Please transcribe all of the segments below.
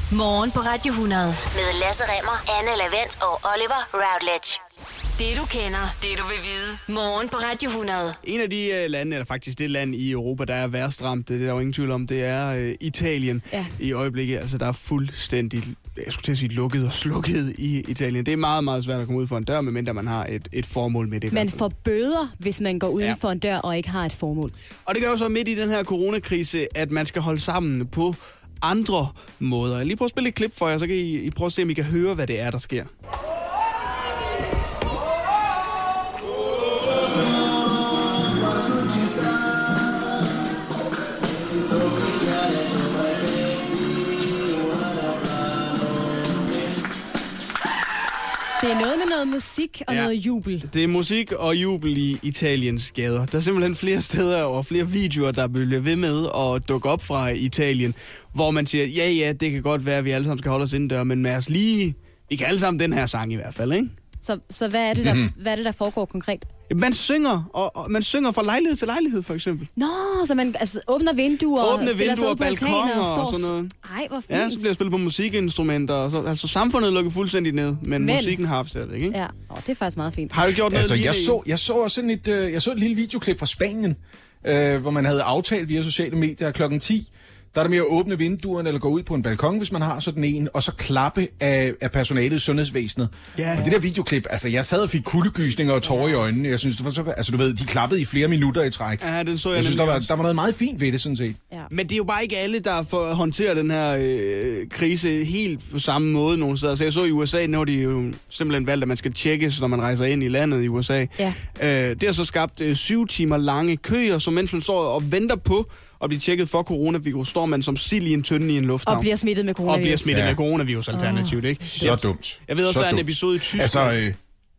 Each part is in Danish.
Morgen på Radio 100. Med Lasse Remmer, Anne Lavent og Oliver Routledge. Det du kender, det du vil vide. Morgen på Radio 100. En af de lande, eller faktisk det land i Europa, der er værst ramt, det er der jo ingen tvivl om, det er Italien i øjeblikket. Altså der er fuldstændig, jeg skulle til at sige, lukket og slukket i Italien. Det er meget, meget svært at komme ud for en dør, medmindre man har et formål med det. Man får bøder, hvis man går uden for en dør og ikke har et formål. Og det gør jo så midt i den her coronakrise, at man skal holde sammen på andre måder. Jeg lige prøve at spille et klip for jer, så kan I prøve at se, om I kan høre, hvad det er, der sker. Det er noget med noget musik og noget jubel. Det er musik og jubel i Italiens gader. Der er simpelthen flere steder og flere videoer, der bliver ved med at dukke op fra Italien, hvor man siger, ja, det kan godt være, at vi alle sammen skal holde os indendør, men lad os lige... Vi kan alle sammen den her sang i hvert fald, ikke? Så hvad er det, der foregår konkret? Man synger, og man synger fra lejlighed til lejlighed, for eksempel. Nå, så man åbner vinduer og balkoner og sådan noget. Ej, hvor fint. Ja, så bliver der spillet på musikinstrumenter. Og så, altså, samfundet lukker fuldstændig ned, men musikken har vi stadigvæk, ikke? Ja, det er faktisk meget fint. Har du gjort noget jeg så sådan et lille videoklip fra Spanien, hvor man havde aftalt via sociale medier klokken 10. Der er det med at åbne vinduerne eller gå ud på en balkon, hvis man har sådan en, og så klappe af personalet i sundhedsvæsenet. Yeah. Det der videoklip, altså jeg sad og fik kuldegysninger og tårer i øjnene. Jeg synes, det var så, altså du ved, de klappede i flere minutter i træk. Ja, den så jeg synes, der var noget meget fint ved det, sådan set. Ja. Men det er jo bare ikke alle, der får håndtere den her krise helt på samme måde nogle steder. Så jeg så i USA, når de jo simpelthen valgt, at man skal tjekkes, når man rejser ind i landet i USA. Ja. Det har så skabt 7 timer lange køer, så mens man står og venter på og blive tjekket for coronavirus, står man som sild i en tynde i en lufthavn. Og bliver smittet med coronavirus. Alternativt, ikke? Så dumt. Jeg ved også, der er en episode i Tyskland. Altså,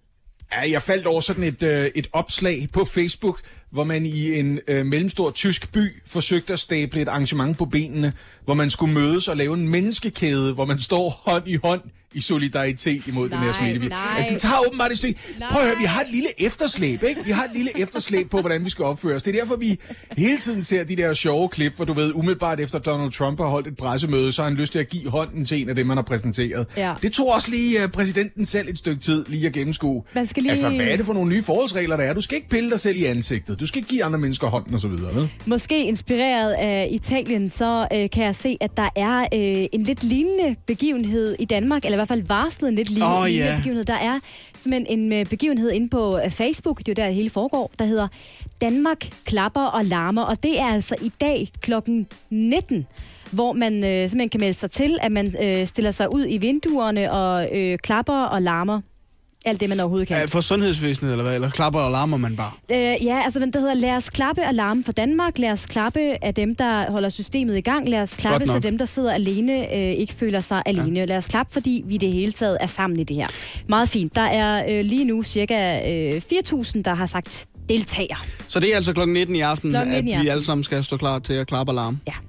jeg faldt over sådan et opslag på Facebook, hvor man i en mellemstor tysk by forsøgte at stable et arrangement på benene, hvor man skulle mødes og lave en menneskekæde, hvor man står hånd i hånd i solidaritet imod den her smittevirus. Altså, det tager åbenbart et stykke. Prøv at høre, vi har et lille efterslæb, ikke? Vi har et lille efterslæb på, hvordan vi skal opføre os. Det er derfor, vi hele tiden ser de der sjove klip, hvor du ved, umiddelbart efter Donald Trump har holdt et pressemøde, så har han lyst til at give hånden til en af dem, man har præsenteret. Ja. Det tog også lige præsidenten selv et stykke tid lige at gennemskue. Altså, hvad er det for nogle nye forholdsregler, der er? Du skal ikke pille dig selv i ansigtet. Du skal ikke give andre mennesker hånden og så videre. Måske inspireret af Italien, så kan jeg se, at der er en lidt lignende begivenhed i Danmark, eller i hvert fald varslet en lidt lignende begivenhed. Der er simpelthen en begivenhed inde på Facebook, det er jo der det hele foregår, der hedder Danmark klapper og larmer, og det er altså i dag klokken 19, hvor man simpelthen kan melde sig til, at man stiller sig ud i vinduerne og klapper og larmer. Alt det, man overhovedet kan. For sundhedsvæsenet, eller hvad? Eller klapper og larmer man bare? Ja, altså det hedder, lad os klappe og larme for Danmark. Lad os klappe af dem, der holder systemet i gang. Lad os klappe, så dem, der sidder alene, ikke føler sig alene. Lad os klappe, fordi vi det hele taget er sammen i det her. Meget fint. Der er lige nu cirka 4.000, der har sagt deltager. Så det er altså klokken 19 i aften, at vi alle sammen skal stå klar til at klappe og larme? Ja.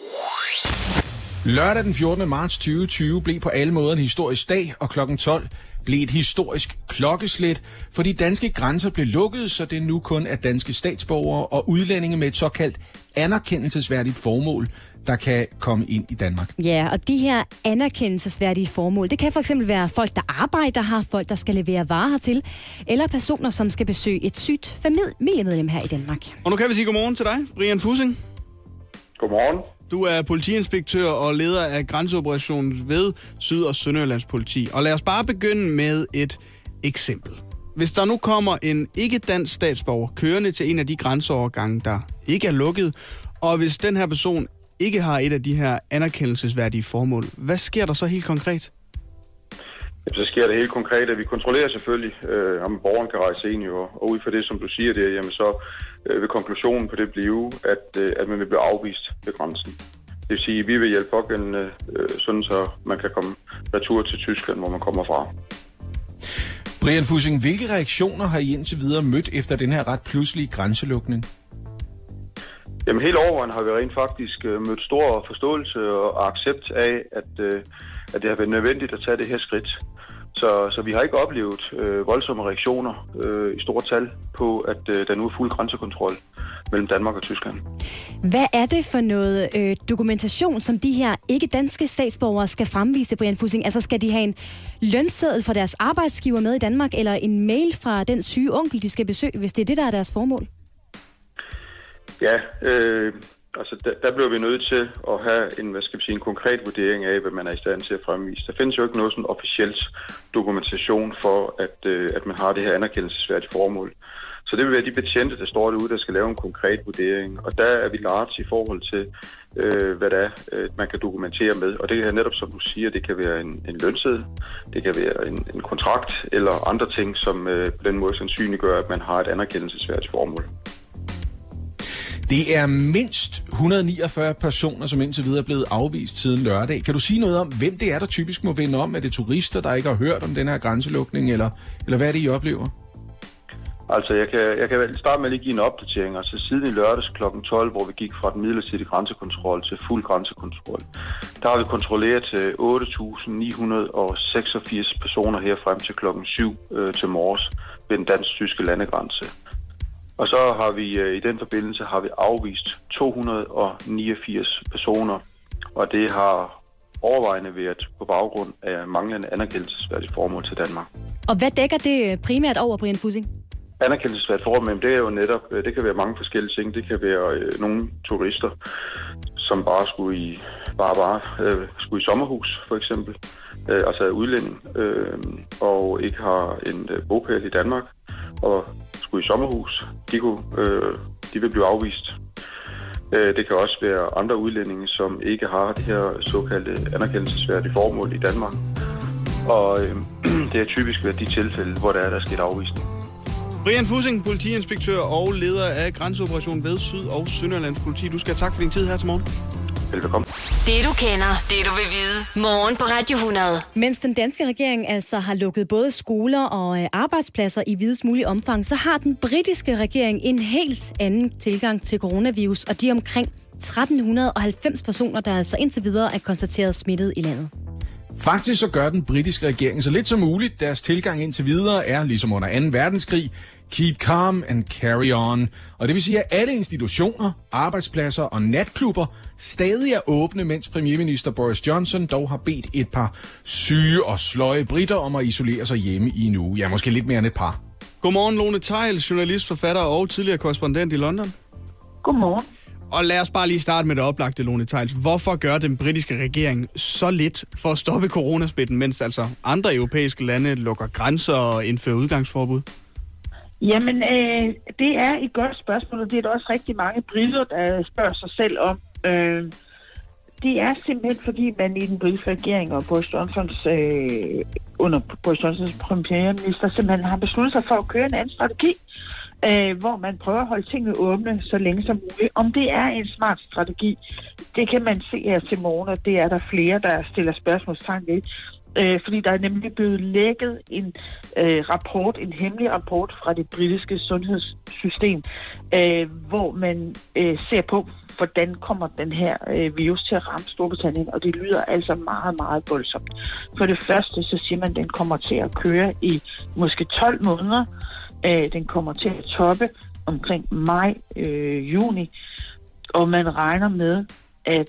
Lørdag den 14. marts 2020 blev på alle måder en historisk dag, og klokken 12 blev et historisk klokkeslæt, for de danske grænser blev lukket, så det nu kun er danske statsborgere og udlændinge med et såkaldt anerkendelsesværdigt formål, der kan komme ind i Danmark. Ja, og de her anerkendelsesværdige formål, det kan for eksempel være folk, der arbejder her, folk, der skal levere varer hertil, eller personer, som skal besøge et sygt familiemedlem her i Danmark. Og nu kan vi sige godmorgen til dig, Brian Fussing. Godmorgen. Du er politiinspektør og leder af grænseoperationen ved Syd- og Sønderjyllands politi. Og lad os bare begynde med et eksempel. Hvis der nu kommer en ikke-dansk statsborger kørende til en af de grænseovergange, der ikke er lukket, og hvis den her person ikke har et af de her anerkendelsesværdige formål, hvad sker der så helt konkret? Så sker det helt konkret, at vi kontrollerer selvfølgelig, om borgeren kan rejse ind, og ud fra det, som du siger der, jamen så vil konklusionen på det blive, at man vil blive afvist ved grænsen. Det vil sige, at vi vil hjælpe pågældende, sådan så man kan komme retur til Tyskland, hvor man kommer fra. Brian Fussing, hvilke reaktioner har I indtil videre mødt efter den her ret pludselige grænselukning? Jamen helt overvejende har vi rent faktisk mødt stor forståelse og accept af, at det har været nødvendigt at tage det her skridt. Så vi har ikke oplevet voldsomme reaktioner i store tal på, at der nu er fuld grænsekontrol. mellem Danmark og Tyskland. Hvad er det for noget dokumentation, som de her ikke-danske statsborgere skal fremvise, Brian Fussing? Altså skal de have en lønseddel fra deres arbejdsgiver med i Danmark, eller en mail fra den syge onkel, de skal besøge, hvis det er det, der er deres formål? Ja, altså der bliver vi nødt til at have en konkret vurdering af, hvad man er i stand til at fremvise. Der findes jo ikke noget sådan officielt dokumentation for, at man har det her anerkendelsesværdige formål. Så det vil være de betjente, der står derude, der skal lave en konkret vurdering. Og der er vi large i forhold til, hvad det er, man kan dokumentere med. Og det kan netop, som du siger, det kan være en lønseddel, det kan være en kontrakt eller andre ting, som på den måde sandsynliggør, at man har et anerkendelsesværdigt formål. Det er mindst 149 personer, som indtil videre er blevet afvist siden lørdag. Kan du sige noget om, hvem det er, der typisk må vende om? Er det turister, der ikke har hørt om den her grænselukning, eller hvad er det, I oplever? Altså, jeg kan starte med at lige give en opdatering. Altså, siden i lørdags kl. 12, hvor vi gik fra den midlertidige grænsekontrol til fuld grænsekontrol, der har vi kontrolleret 8.986 personer her frem til kl. 7 til morges ved den dansk-tyske landegrænse. Og så har vi i den forbindelse afvist 289 personer, og det har overvejende været på baggrund af manglende anerkendelsesværdigt formål til Danmark. Og hvad dækker det primært over, Brian Fussing? Anerkendelsesværdigt formål, det er jo netop, det kan være mange forskellige ting. Det kan være nogle turister, som bare skulle i sommerhus, for eksempel, altså udlænding, og ikke har en bopæl i Danmark, og skulle i sommerhus, de vil blive afvist. Det kan også være andre udlændinge, som ikke har det her såkaldte anerkendelsesværdige formål i Danmark. Og det er typisk været de tilfælde, hvor der er sket afvisning. Brian Fussing, politiinspektør og leder af grænseoperation ved Syd- og Sønderjyllands politi. Du skal have tak for din tid her til morgen. Velbekomme. Det du kender, det du vil vide. Morgen på Radio 100. Mens den danske regering altså har lukket både skoler og arbejdspladser i videst mulig omfang, så har den britiske regering en helt anden tilgang til coronavirus, og de er omkring 1390 personer, der altså indtil videre er konstateret smittet i landet. Faktisk så gør den britiske regering så lidt som muligt. Deres tilgang indtil videre er, ligesom under 2. verdenskrig, keep calm and carry on. Og det vil sige, at alle institutioner, arbejdspladser og natklubber stadig er åbne, mens premierminister Boris Johnson dog har bedt et par syge og sløje briter om at isolere sig hjemme i en uge. Ja, måske lidt mere end et par. Godmorgen, Lone Theil, journalist, forfatter og tidligere korrespondent i London. Godmorgen. Og lad os bare lige starte med det oplagte, Lone Theil. Hvorfor gør den britiske regering så lidt for at stoppe coronasmitten, mens altså andre europæiske lande lukker grænser og indfører udgangsforbud? Jamen, det er et godt spørgsmål, og det er der også rigtig mange briter, der spørger sig selv om. Det er simpelthen, fordi man i den britiske regering og under Boris Johnsons premierminister simpelthen har besluttet sig for at køre en anden strategi, hvor man prøver at holde tingene åbne så længe som muligt. Om det er en smart strategi, det kan man se her til morgen, og det er der flere, der stiller spørgsmålstegn ved. Fordi der er nemlig blevet lækket en hemmelig rapport fra det britiske sundhedssystem, hvor man ser på, hvordan kommer den her virus til at ramme Storbritannien, og det lyder altså meget, meget voldsomt. For det første, så siger man, at den kommer til at køre i måske 12 måneder. Den kommer til at toppe omkring maj-juni, og man regner med, at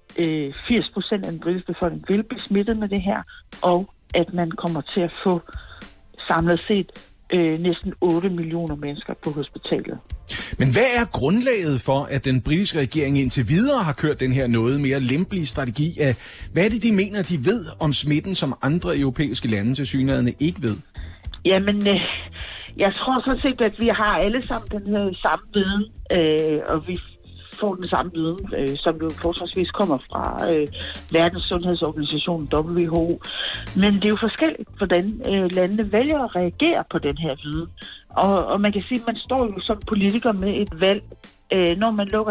80% af den britiske befolkning vil blive smittet med det her, og at man kommer til at få samlet set næsten 8 millioner mennesker på hospitalet. Men hvad er grundlaget for, at den britiske regering indtil videre har kørt den her noget mere lempelige strategi? Hvad er det, de mener, de ved om smitten, som andre europæiske lande tilsyneladende ikke ved? Jamen, jeg tror sådan set, at vi har alle sammen den her samme viden, og vi får den samme viden, som jo forholdsvis kommer fra Verdens Sundhedsorganisation, WHO. Men det er jo forskelligt, hvordan landene vælger at reagere på den her viden. Og man kan sige, at man står jo som politiker med et valg. Når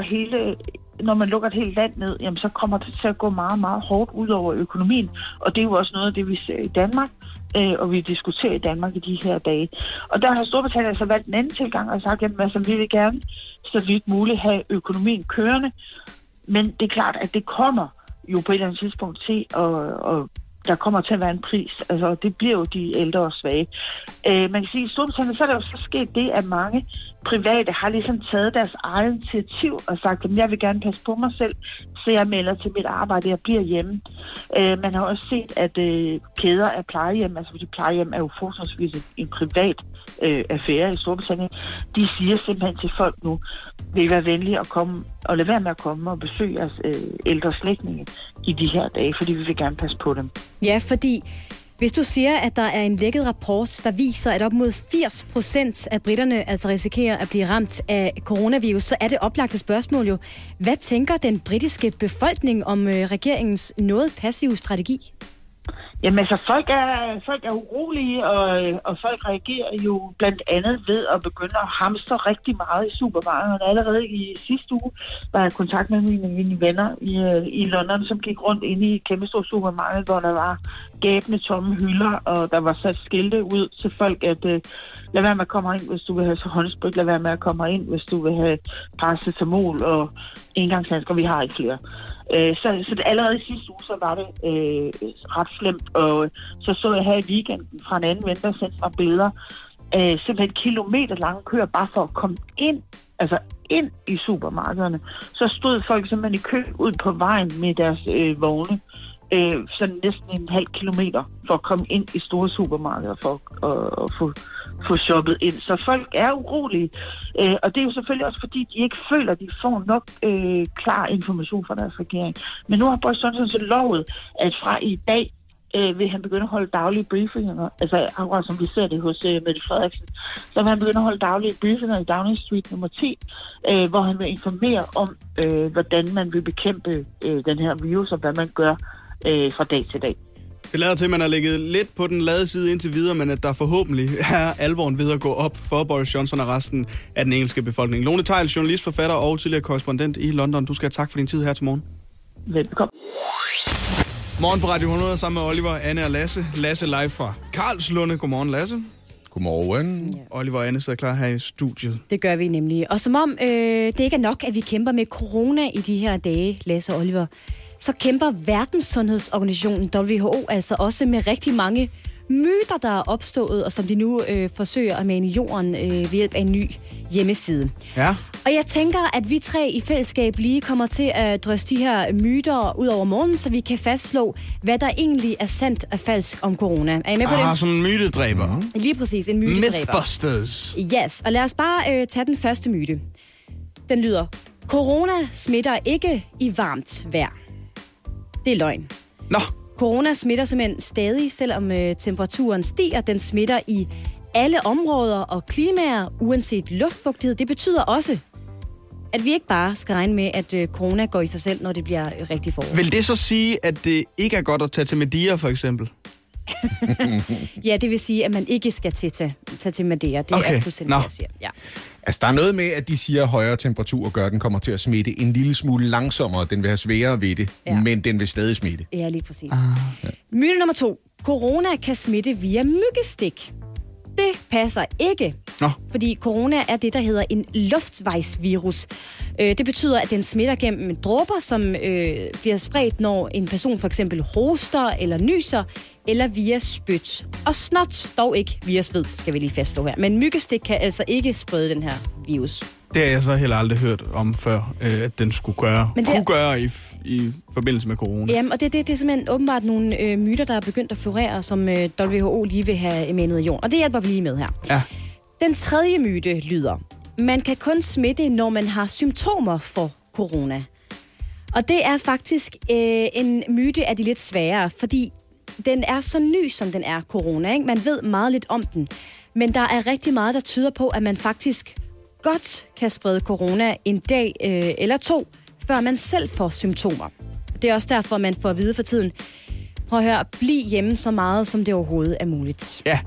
man lukker et helt land ned, jamen, så kommer det til at gå meget, meget hårdt ud over økonomien. Og det er jo også noget af det, vi ser i Danmark, og vi diskuterer i Danmark i de her dage. Og der har Storbritannien altså valgt en anden tilgang og sagt, at altså, vi vil gerne så vidt muligt have økonomien kørende. Men det er klart, at det kommer jo på et eller andet tidspunkt til, og der kommer til at være en pris. Altså, det bliver jo de ældre og svage. Man kan sige, at i Storbritannien så er der jo så sket det, at mange private har ligesom taget deres eget initiativ og sagt, at jeg vil gerne passe på mig selv, så jeg melder til mit arbejde, jeg bliver hjemme. Man har også set, at kæder af plejehjem, altså fordi plejehjem er jo forholdsvis en privat affære i Storbritannien, de siger simpelthen til folk nu, vil I være venlige at komme og lade være med at komme og besøge jeres ældre slægtninge i de her dage, fordi vi vil gerne passe på dem. Ja, fordi hvis du siger, at der er en lækket rapport, der viser, at op mod 80% af britterne altså risikerer at blive ramt af coronavirus, så er det oplagte spørgsmål jo, hvad tænker den britiske befolkning om regeringens noget passive strategi? Jamen altså, folk er urolige, og folk reagerer jo blandt andet ved at begynde at hamstre rigtig meget i supermarkederne. Allerede i sidste uge var jeg i kontakt med mine venner i London, som gik rundt inde i et kæmpestort supermarked, hvor der var gabende tomme hylder, og der var sat skilte ud til folk, at lad være med at komme ind, hvis du vil have håndsprit, lad være med at komme ind, hvis du vil have paracetamol og engangshandsker, vi har ikke flere. Så allerede i sidste uge, så var det ret slemt, og så jeg her i weekenden fra en anden ven, der sendte mig billeder, simpelthen kilometer lange køer, bare for at komme ind i supermarkederne. Så stod folk simpelthen i kø ud på vejen med deres vogne, sådan næsten en halv kilometer, for at komme ind i store supermarkeder, for at få shoppet ind. Så folk er urolige, og det er jo selvfølgelig også fordi, de ikke føler, at de får nok klar information fra deres regering. Men nu har Boris Johnson så lovet, at fra i dag vil han begynde at holde daglige briefinger, altså akkurat som vi ser det hos Mette Frederiksen, så vil han begynde at holde daglige briefinger i Downing Street nummer 10, hvor han vil informere om, hvordan man vil bekæmpe den her virus, og hvad man gør fra dag til dag. Det lader til, at man har ligget lidt på den lade side indtil videre, men at der forhåbentlig er alvoren ved at gå op for Boris Johnson og resten af den engelske befolkning. Lone Theil, journalist, forfatter og tidligere korrespondent i London. Du skal have tak for din tid her til morgen. Velbekomme. Morgen på Radio 100 sammen med Oliver, Anne og Lasse. Lasse live fra Karlslunde. Godmorgen, Lasse. Godmorgen. Ja. Oliver og Anne sidder klar her i studiet. Det gør vi nemlig. Og som om det ikke er nok, at vi kæmper med corona i de her dage, Lasse og Oliver, så kæmper Verdenssundhedsorganisationen WHO altså også med rigtig mange myter, der er opstået, og som de nu forsøger at mane i jorden ved hjælp af en ny hjemmeside. Ja. Og jeg tænker, at vi tre i fællesskab lige kommer til at drøse de her myter ud over morgenen, så vi kan fastslå, hvad der egentlig er sandt og falsk om corona. Er I med på det? Sådan en mytedræber. Lige præcis, en mytedræber. Mythbusters. Yes, og lad os bare tage den første myte. Den lyder, corona smitter ikke i varmt vejr. Det er løgn. Nå. Corona smitter simpelthen stadig, selvom temperaturen stiger. Den smitter i alle områder og klimaer, uanset luftfugtighed. Det betyder også, at vi ikke bare skal regne med, at corona går i sig selv, når det bliver rigtig forår. Vil det så sige, at det ikke er godt at tage til Madeira, for eksempel? Ja, det vil sige, at man ikke skal tage til Madeira. Det er fuldstændig, hvad jeg siger. Ja. Altså, der er noget med, at de siger, at højere temperatur gør, at den kommer til at smitte en lille smule langsommere. Den vil have sværere ved det, men den vil stadig smitte. Ja, lige præcis. Ja. Myte nummer 2. Corona kan smitte via myggestik. Det passer ikke, fordi corona er det, der hedder en luftvejsvirus. Det betyder, at den smitter gennem dråber, som bliver spredt, når en person for eksempel hoster eller nyser, eller via spyt. Og snot, dog ikke via sved, skal vi lige fastslå her. Men myggestik kan altså ikke sprede den her virus. Det har jeg så heller aldrig hørt om før, at den skulle gøre, i forbindelse med corona. Jamen, og det er simpelthen åbenbart nogle myter, der er begyndt at florere, som WHO lige vil have manet i jorden. Og det hjælper vi lige med her. Ja. Den tredje myte lyder, man kan kun smitte, når man har symptomer for corona. Og det er faktisk en myte af de lidt sværere, fordi den er så ny, som den er, corona. Ikke? Man ved meget lidt om den. Men der er rigtig meget, der tyder på, at man faktisk godt kan sprede corona en dag eller to, før man selv får symptomer. Det er også derfor, man får at vide for tiden, prøv at høre, bliv hjemme så meget, som det overhovedet er muligt. Ja.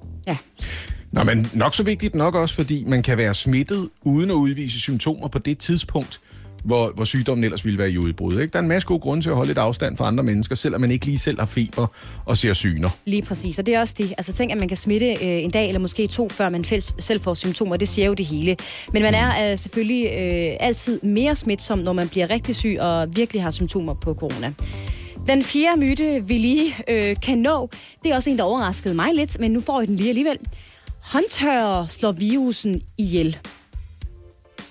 Nå, men nok så vigtigt nok også, fordi man kan være smittet uden at udvise symptomer på det tidspunkt, hvor sygdommen ellers ville være i udbrud. Ikke? Der er en masse gode grunde til at holde lidt afstand fra andre mennesker, selvom man ikke lige selv har feber og ser syner. Lige præcis, og det er også det. Altså tænk, at man kan smitte en dag eller måske to, før man selv får symptomer. Det siger jo det hele. Men man er selvfølgelig altid mere smitsom, når man bliver rigtig syg og virkelig har symptomer på corona. Den fjerde myte, vi lige kan nå, det er også en, der overraskede mig lidt, men nu får I den lige alligevel. Håndtørrer slår virusen ihjel.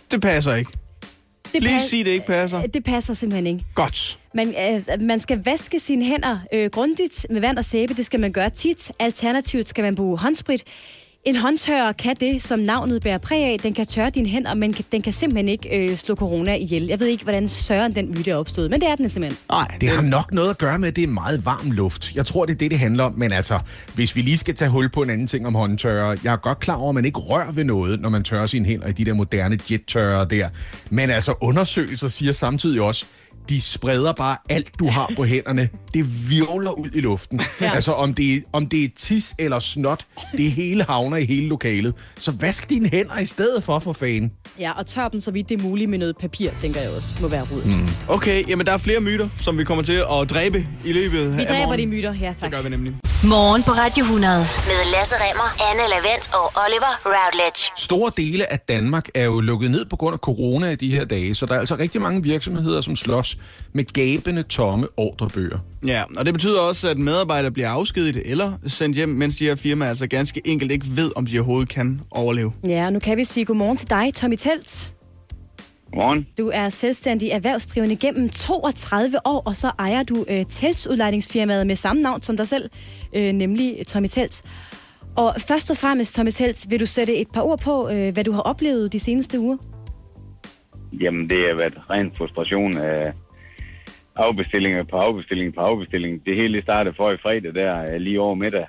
Det passer ikke. Lige sig, det ikke passer. Det passer simpelthen ikke. Godt. Man skal vaske sine hænder grundigt med vand og sæbe. Det skal man gøre tit. Alternativt skal man bruge håndsprit. En håndtørrer kan det, som navnet bærer præg af. Den kan tørre dine hænder, men den kan simpelthen ikke slå corona ihjel. Jeg ved ikke, hvordan søren den myte er opstået, men det er den simpelthen. Nej, det har nok noget at gøre med, at det er meget varm luft. Jeg tror, det er det handler om. Men altså, hvis vi lige skal tage hul på en anden ting om håndtørrer. Jeg er godt klar over, at man ikke rører ved noget, når man tørrer sine hænder i de der moderne jet-tørrer der. Men altså, undersøgelser siger samtidig også, de spreder bare alt, du har på hænderne. Det virvler ud i luften. Ja. Altså, om det er tis eller snot, det hele havner i hele lokalet. Så vask dine hænder i stedet for fanden. Ja, og tør dem så vidt det er muligt med noget papir, tænker jeg også, må være rådet. Okay, jamen der er flere myter, som vi kommer til at dræbe i løbet af morgen. Vi dræber de myter, ja tak. Det gør vi nemlig. Morgen på Radio 100 med Lasse Remmer, Anne Lavent og Oliver Routledge. Store dele af Danmark er jo lukket ned på grund af corona i de her dage, så der er altså rigtig mange virksomheder, som slås med gabende tomme ordrebøger. Ja, og det betyder også, at medarbejdere bliver afskediget eller sendt hjem, mens de her firmaer altså ganske enkelt ikke ved, om de overhovedet kan overleve. Ja, nu kan vi sige godmorgen til dig, Tommy Telt. Godmorgen. Du er selvstændig erhvervsdrivende gennem 32 år, og så ejer du teltsudlejningsfirmaet med samme navn som dig selv, nemlig Tommy Telt. Og først og fremmest, Tommy Telt, vil du sætte et par ord på, hvad du har oplevet de seneste uger? Jamen, det har været ren frustration af afbestillinger på afbestilling. Det hele startede for i fredag der, lige over middag,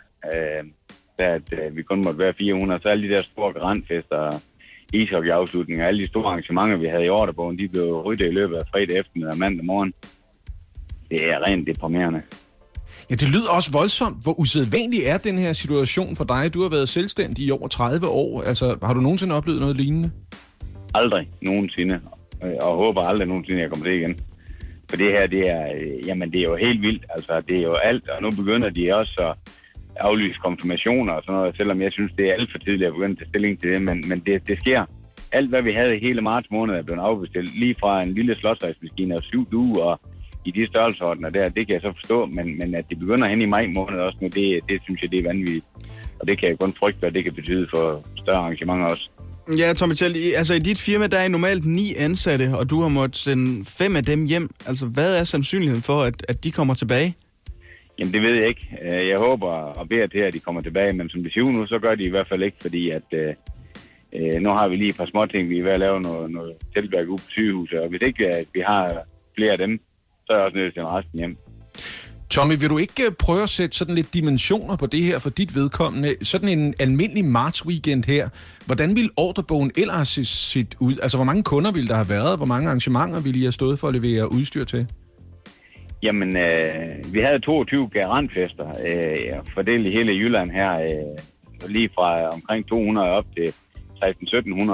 at vi kun måtte være 400. Så alle de der store grandfester, ishockeyafslutninger, alle de store arrangementer, vi havde i ordrebogen, de blev ryddet i løbet af fredag eftermiddag og mandag morgen. Det er rent deprimerende. Ja, det lyder også voldsomt. Hvor usædvanlig er den her situation for dig? Du har været selvstændig i over 30 år. Altså, har du nogensinde oplevet noget lignende? Aldrig nogensinde. Og håber aldrig nogensinde, jeg kommer til igen. For det her, det er jo helt vildt. Altså, det er jo alt. Og nu begynder de også at aflyse konfirmationer og sådan noget, selvom jeg synes, det er alt for tidligt at begynde at tage stilling til det. Men det sker. Alt, hvad vi havde i hele marts måned, er blevet afbestilt. Lige fra en lille slåsrejsmaskine og 7 duer og i de størrelsesordener der, det kan jeg så forstå. Men at det begynder hen i maj måned også nu, det synes jeg, det er vanvittigt. Og det kan jeg kun frygte, hvad det kan betyde for større arrangementer også. Ja, Tommy Telt, altså i dit firma, der er normalt 9 ansatte, og du har måttet sende 5 af dem hjem. Altså, hvad er sandsynligheden for, at de kommer tilbage? Jamen, det ved jeg ikke. Jeg håber og beder til, at de kommer tilbage, men som det siger nu, så gør de i hvert fald ikke, fordi at nu har vi lige et par småting, vi er ved at lave noget teltværk ude på sygehuset, og hvis ikke vi har flere af dem, så er jeg også nødt til at resten hjem. Tommy, vil du ikke prøve at sætte sådan lidt dimensioner på det her for dit vedkommende? Sådan en almindelig marts-weekend her. Hvordan ville ordrebogen ellers set ud? Altså, hvor mange kunder ville der have været? Hvor mange arrangementer ville I have stået for at levere udstyr til? Jamen, vi havde 22 garantfester fordelt i hele Jylland her. Lige fra omkring 200 op til 1600-1700.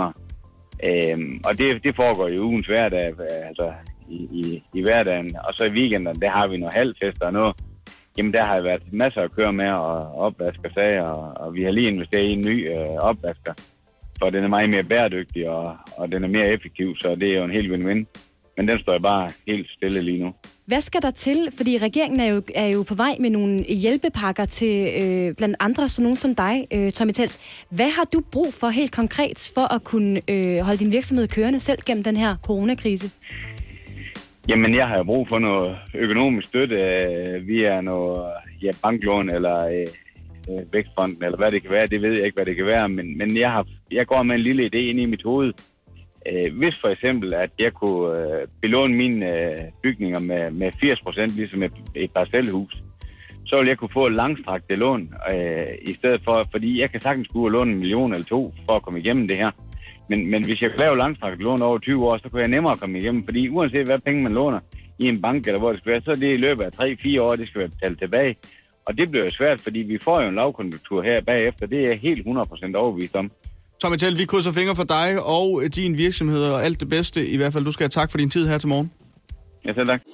Og det foregår i ugens hverdag, altså i hverdagen. Og så i weekenden, der har vi nogle halvfester og noget. Jamen, der har været masser at køre med og opvasker sager, og vi har lige investeret i en ny opvasker, for den er meget mere bæredygtig, og den er mere effektiv, så det er jo en helt win-win. Men den står bare helt stille lige nu. Hvad skal der til? Fordi regeringen er jo på vej med nogle hjælpepakker til blandt andre sådan nogen som dig, Tommy Telt. Hvad har du brug for helt konkret for at kunne holde din virksomhed kørende selv gennem den her coronakrise? Jamen, jeg har brug for noget økonomisk støtte via noget banklån eller vækstfonden, eller hvad det kan være. Det ved jeg ikke, hvad det kan være, men jeg går med en lille idé ind i mit hoved. Hvis for eksempel, at jeg kunne belåne mine bygninger med 80%, ligesom et parcelhus, så ville jeg kunne få et langstrakt lån i stedet for, fordi jeg kan sagtens kunne låne 1 million eller 2 for at komme igennem det her. Men hvis jeg kunne lave langstrakt lån over 20 år, så kunne jeg nemmere komme igennem, fordi uanset hvad penge man låner i en bank eller hvor det skal være, så er det i løbet af 3-4 år, det skal være betalt tilbage. Og det bliver jo svært, fordi vi får jo en lavkonjunktur her bagefter, det er jeg helt 100% overbevist om. Tommy Telt, vi krydser fingre for dig og din virksomhed og alt det bedste. I hvert fald, du skal have tak for din tid her til morgen. Ja, selv tak.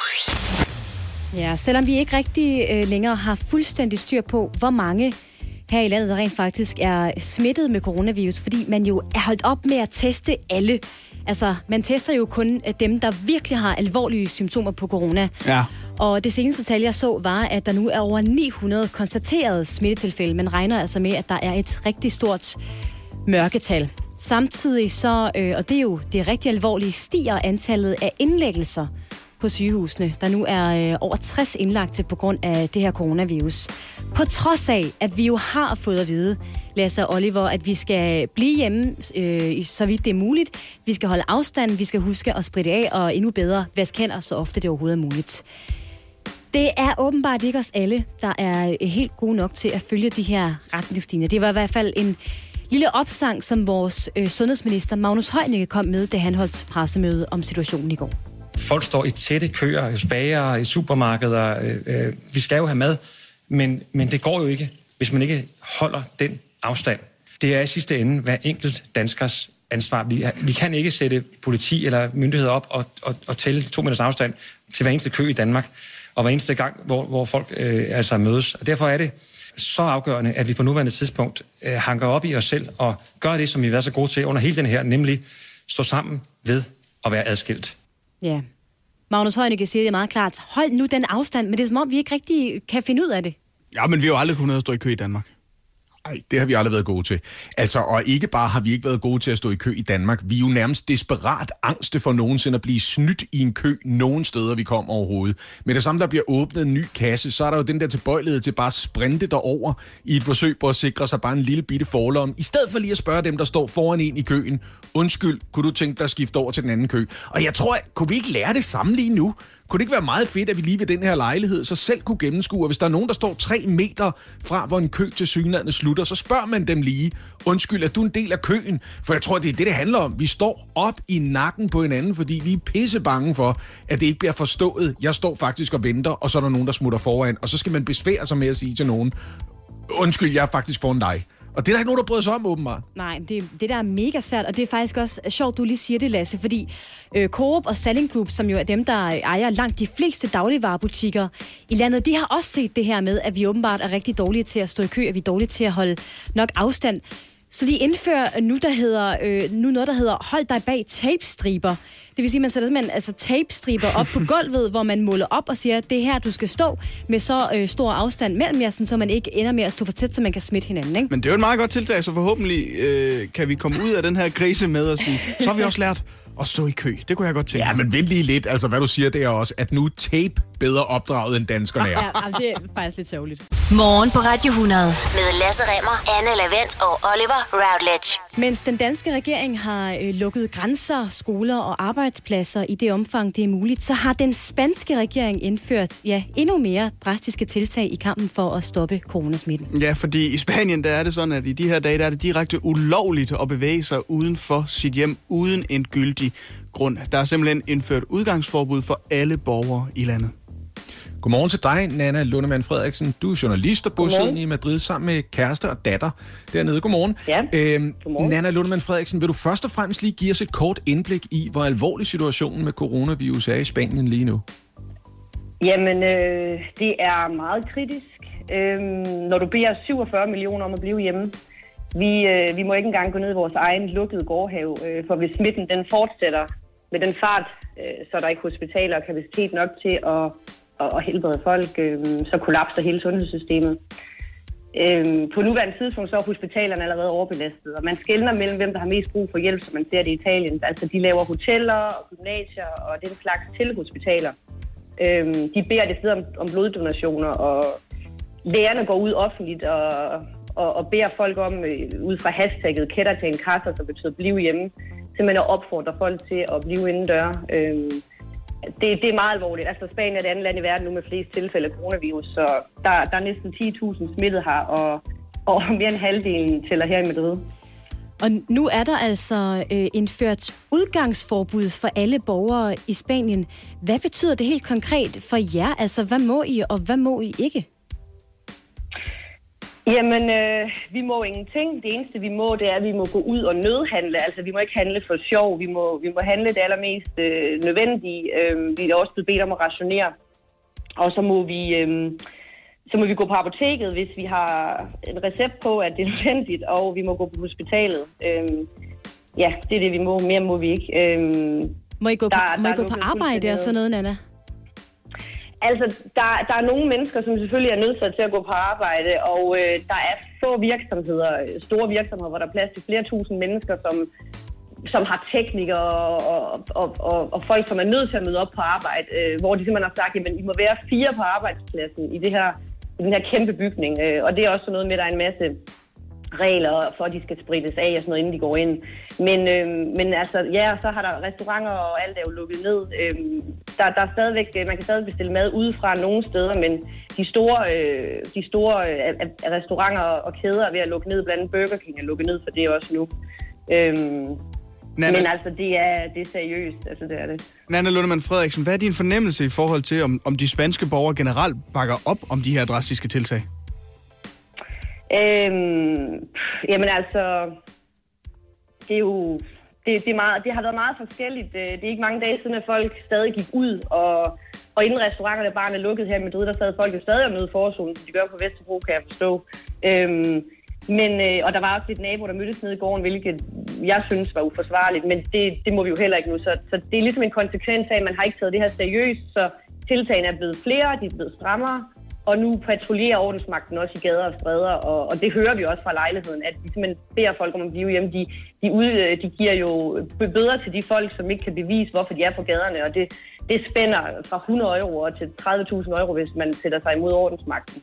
Ja, selvom vi ikke rigtig længere har fuldstændig styr på, hvor mange her i landet, der rent faktisk er smittet med coronavirus, fordi man jo er holdt op med at teste alle. Altså, man tester jo kun dem, der virkelig har alvorlige symptomer på corona. Ja. Og det seneste tal, jeg så, var, at der nu er over 900 konstaterede smittetilfælde. Man regner altså med, at der er et rigtig stort mørketal. Samtidig så, og det er jo det rigtig alvorlige, stiger antallet af indlæggelser på sygehusene, der nu er over 60 indlagte på grund af det her coronavirus. På trods af, at vi jo har fået at vide, Lasse og Oliver, at vi skal blive hjemme, så vidt det er muligt. Vi skal holde afstand, vi skal huske at spritte af, og endnu bedre vaske hænder, så ofte det overhovedet er muligt. Det er åbenbart ikke os alle, der er helt gode nok til at følge de her retningslinjer. Det var i hvert fald en lille opsang, som vores sundhedsminister Magnus Heunicke kom med, da han holdt pressemøde om situationen i går. Folk står i tætte køer, i bager, i supermarkeder. Vi skal jo have mad, men det går jo ikke, hvis man ikke holder den afstand. Det er i sidste ende hver enkelt danskers ansvar. Vi kan ikke sætte politi eller myndigheder op og tælle 2 meters afstand til hver eneste kø i Danmark, og hver eneste gang, hvor folk altså mødes. Og derfor er det så afgørende, at vi på nuværende tidspunkt hanker op i os selv og gør det, som vi har været så gode til under hele den her, nemlig stå sammen ved at være adskilt. Ja. Magnus Heunicke siger det meget klart. Hold nu den afstand, men det er som om, vi ikke rigtig kan finde ud af det. Ja, men vi har jo aldrig kunnet stå i kø i Danmark. Nej, det har vi aldrig været gode til. Altså, og ikke bare har vi ikke været gode til at stå i kø i Danmark, vi er jo nærmest desperat angste for nogensinde at blive snydt i en kø nogen steder, vi kommer overhovedet. Med det samme, der bliver åbnet en ny kasse, så er der jo den der tilbøjelighed til bare at sprinte derover i et forsøg på at sikre sig bare en lille bitte forlom, i stedet for lige at spørge dem, der står foran en i køen. Undskyld, kunne du tænke dig at skifte over til den anden kø? Og jeg tror, kunne vi ikke lære det samme lige nu? Kunne det ikke være meget fedt, at vi lige ved den her lejlighed så selv kunne gennemskue, at hvis der er nogen, der står 3 meter fra, hvor en kø til synligheden slutter, så spørger man dem lige, undskyld, er du en del af køen? For jeg tror, det er det handler om. Vi står op i nakken på hinanden, fordi vi er pisse bange for, at det ikke bliver forstået. Jeg står faktisk og venter, og så er der nogen, der smutter foran, og så skal man besvære sig med at sige til nogen, undskyld, jeg er faktisk foran dig. Og det er der ikke nogen, der bryder sig om, åbenbart. Nej, det der er mega svært, og det er faktisk også sjovt, du lige siger det, Lasse, fordi Coop og Salling Group, som jo er dem, der ejer langt de fleste dagligvarebutikker i landet, de har også set det her med, at vi åbenbart er rigtig dårlige til at stå i kø, at vi er dårlige til at holde nok afstand. Så de indfører nu noget, der hedder hold dig bag tapestriber. Det vil sige, at man sætter simpelthen tapestriber op på gulvet, hvor man måler op og siger, at det er her, du skal stå med så stor afstand mellem jer, så man ikke ender med at stå for tæt, så man kan smitte hinanden. Ikke? Men det er jo et meget godt tiltag, så forhåbentlig kan vi komme ud af den her krise med at sige, så har vi også lært at stå i kø. Det kunne jeg godt tænke. Ja, men vent lige lidt. Altså, hvad du siger, det er også, at nu tape bedre opdraget, end danskerne er. Ja, det er faktisk lidt sørgeligt. Morgen på Radio 100 med Lasse Remmer, Anne Lavent og Oliver Routledge. Mens den danske regering har lukket grænser, skoler og arbejdspladser i det omfang, det er muligt, så har den spanske regering indført endnu mere drastiske tiltag i kampen for at stoppe coronasmitten. Ja, fordi i Spanien der er det sådan, at i de her dage der er det direkte ulovligt at bevæge sig uden for sit hjem uden en gyldig grund. Der er simpelthen indført udgangsforbud for alle borgere i landet. Godmorgen til dig, Nanna Lundemann Frederiksen. Du er journalist og bosiddende i Madrid sammen med kæreste og datter dernede. Godmorgen. Ja, godmorgen. Nanna Lundemann Frederiksen, vil du først og fremmest lige give os et kort indblik i, hvor alvorlig situationen med coronavirus er i Spanien lige nu? Jamen, det er meget kritisk. Når du beder 47 millioner om at blive hjemme, vi må ikke engang gå ned i vores egen lukkede gårdhave, for hvis smitten den fortsætter med den fart, så er der ikke hospitaler og kapacitet nok til at helbrede folk, så kollapser hele sundhedssystemet. På nuværende tidspunkt så er hospitalerne allerede overbelastet, og man skelner mellem, hvem der har mest brug for hjælp, som man ser det i Italien. Altså, de laver hoteller og gymnasier og den slags til hospitaler. De beder det stedet om bloddonationer, og lægerne går ud offentligt og beder folk om, ud fra hashtagget Quédate en casa, som betyder blive hjemme, simpelthen at opfordre folk til at blive indendør. Det er meget alvorligt. Altså, Spanien er det andet land i verden nu med flest tilfælde af coronavirus, så der er næsten 10.000 smittet her, og mere end halvdelen tæller her i Madrid. Og nu er der altså indført udgangsforbud for alle borgere i Spanien. Hvad betyder det helt konkret for jer? Altså, hvad må I, og hvad må I ikke? Jamen, vi må ingenting. Det eneste, vi må, det er, at vi må gå ud og nødhandle. Altså, vi må ikke handle for sjov. Vi må handle det allermest nødvendige. Vi er også blevet bedt om at rationere. Og så må vi gå på apoteket, hvis vi har en recept på, at det er nødvendigt, og vi må gå på hospitalet. Ja, det er det, vi må. Mere må vi ikke. Må I gå på arbejde og sådan noget, Nanna? Altså, der er nogle mennesker, som selvfølgelig er nødt til at gå på arbejde, og der er få virksomheder, store virksomheder, hvor der er plads til flere tusind mennesker, som har teknikere og folk, som er nødt til at møde op på arbejde, hvor de simpelthen har sagt, at I må være 4 på arbejdspladsen i den her kæmpe bygning. Og det er også noget med, at der er en masse regler for, at de skal sprittes af og sådan noget, inden de går ind. Men altså, ja, så har der restauranter og alt er jo lukket ned. Der er stadigvæk, man kan stadig bestille mad udefra nogle steder, men de store restauranter og kæder er ved at lukke ned. Blandt andet Burger King er lukket ned for det også nu. Men altså, det er seriøst. Altså, det er det. Nanna Lundemann Frederiksen, hvad er din fornemmelse i forhold til, om de spanske borgere generelt bakker op om de her drastiske tiltag? Jamen altså, det er jo det har været meget forskelligt. Det er ikke mange dage siden, at folk stadig gik ud, og inden restauranterne bare er lukket her i Madrid, der sad folk jo stadig og nød forzonen, som de gør på Vesterbro, kan jeg forstå. Og der var også lidt naboer, der mødtes nede i gården, hvilket jeg synes var uforsvarligt, men det må vi jo heller ikke nu. Så det er ligesom en konsekvens af, at man har ikke taget det her seriøst, så tiltagene er blevet flere, de er blevet strammere, og nu patruljerer ordensmagten også i gader og stræder, og det hører vi også fra lejligheden, at de simpelthen beder folk om at blive hjemme. De giver jo bøder til de folk, som ikke kan bevise, hvorfor de er på gaderne, og det spænder fra 100 euro til 30.000 euro, hvis man sætter sig imod ordensmagten.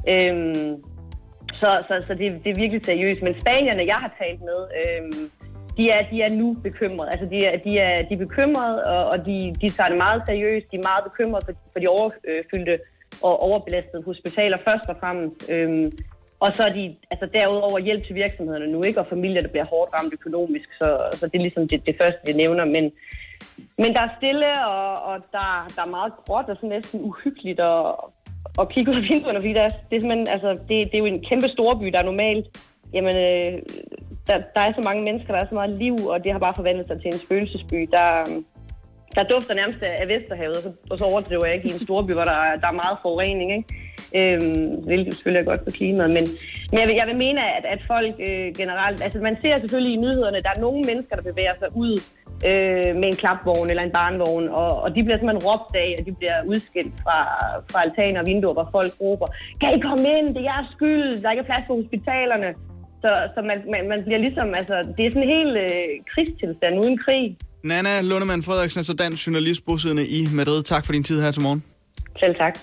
Så det er virkelig seriøst. Men spanierne, jeg har talt med, de er nu bekymrede. Altså de er bekymrede, og de tager det meget seriøst. De er meget bekymrede for de overfyldte og overbelastede hospitaler først og fremmest. Og så er de altså derudover hjælp til virksomhederne nu, ikke? Og familier, der bliver hårdt ramt økonomisk. Så det er ligesom det første, vi nævner. Men der er stille, og der er meget gråt og sådan næsten uhyggeligt og kigge ud af vinduerne, fordi det er simpelthen, altså, det er jo en kæmpe storby, der er normalt. Jamen, der er så mange mennesker, der er så meget liv, og det har bare forvandlet sig til en spøgelsesby. Der dufter nærmest af Vesterhavet, og så overdriver jeg ikke i en storby, hvor der er meget forurening, ikke? Hvilket selvfølgelig er godt for klimaet. Men jeg vil mene, at folk generelt... Altså, man ser selvfølgelig i nyhederne, der er nogle mennesker, der bevæger sig ud med en klapvogn eller en barnvogn, og de bliver simpelthen råbt af, og de bliver udskilt fra altaner og vinduer, hvor folk råber, kan I komme ind? Det er jeres skyld! Der er ikke plads på hospitalerne. Så man bliver ligesom... Altså, det er sådan en hel krigstilstand uden krig. Nanna Lundemann Frederiksen, altså dansk journalist bosiddende i Madrid. Tak for din tid her til morgen. Selv tak.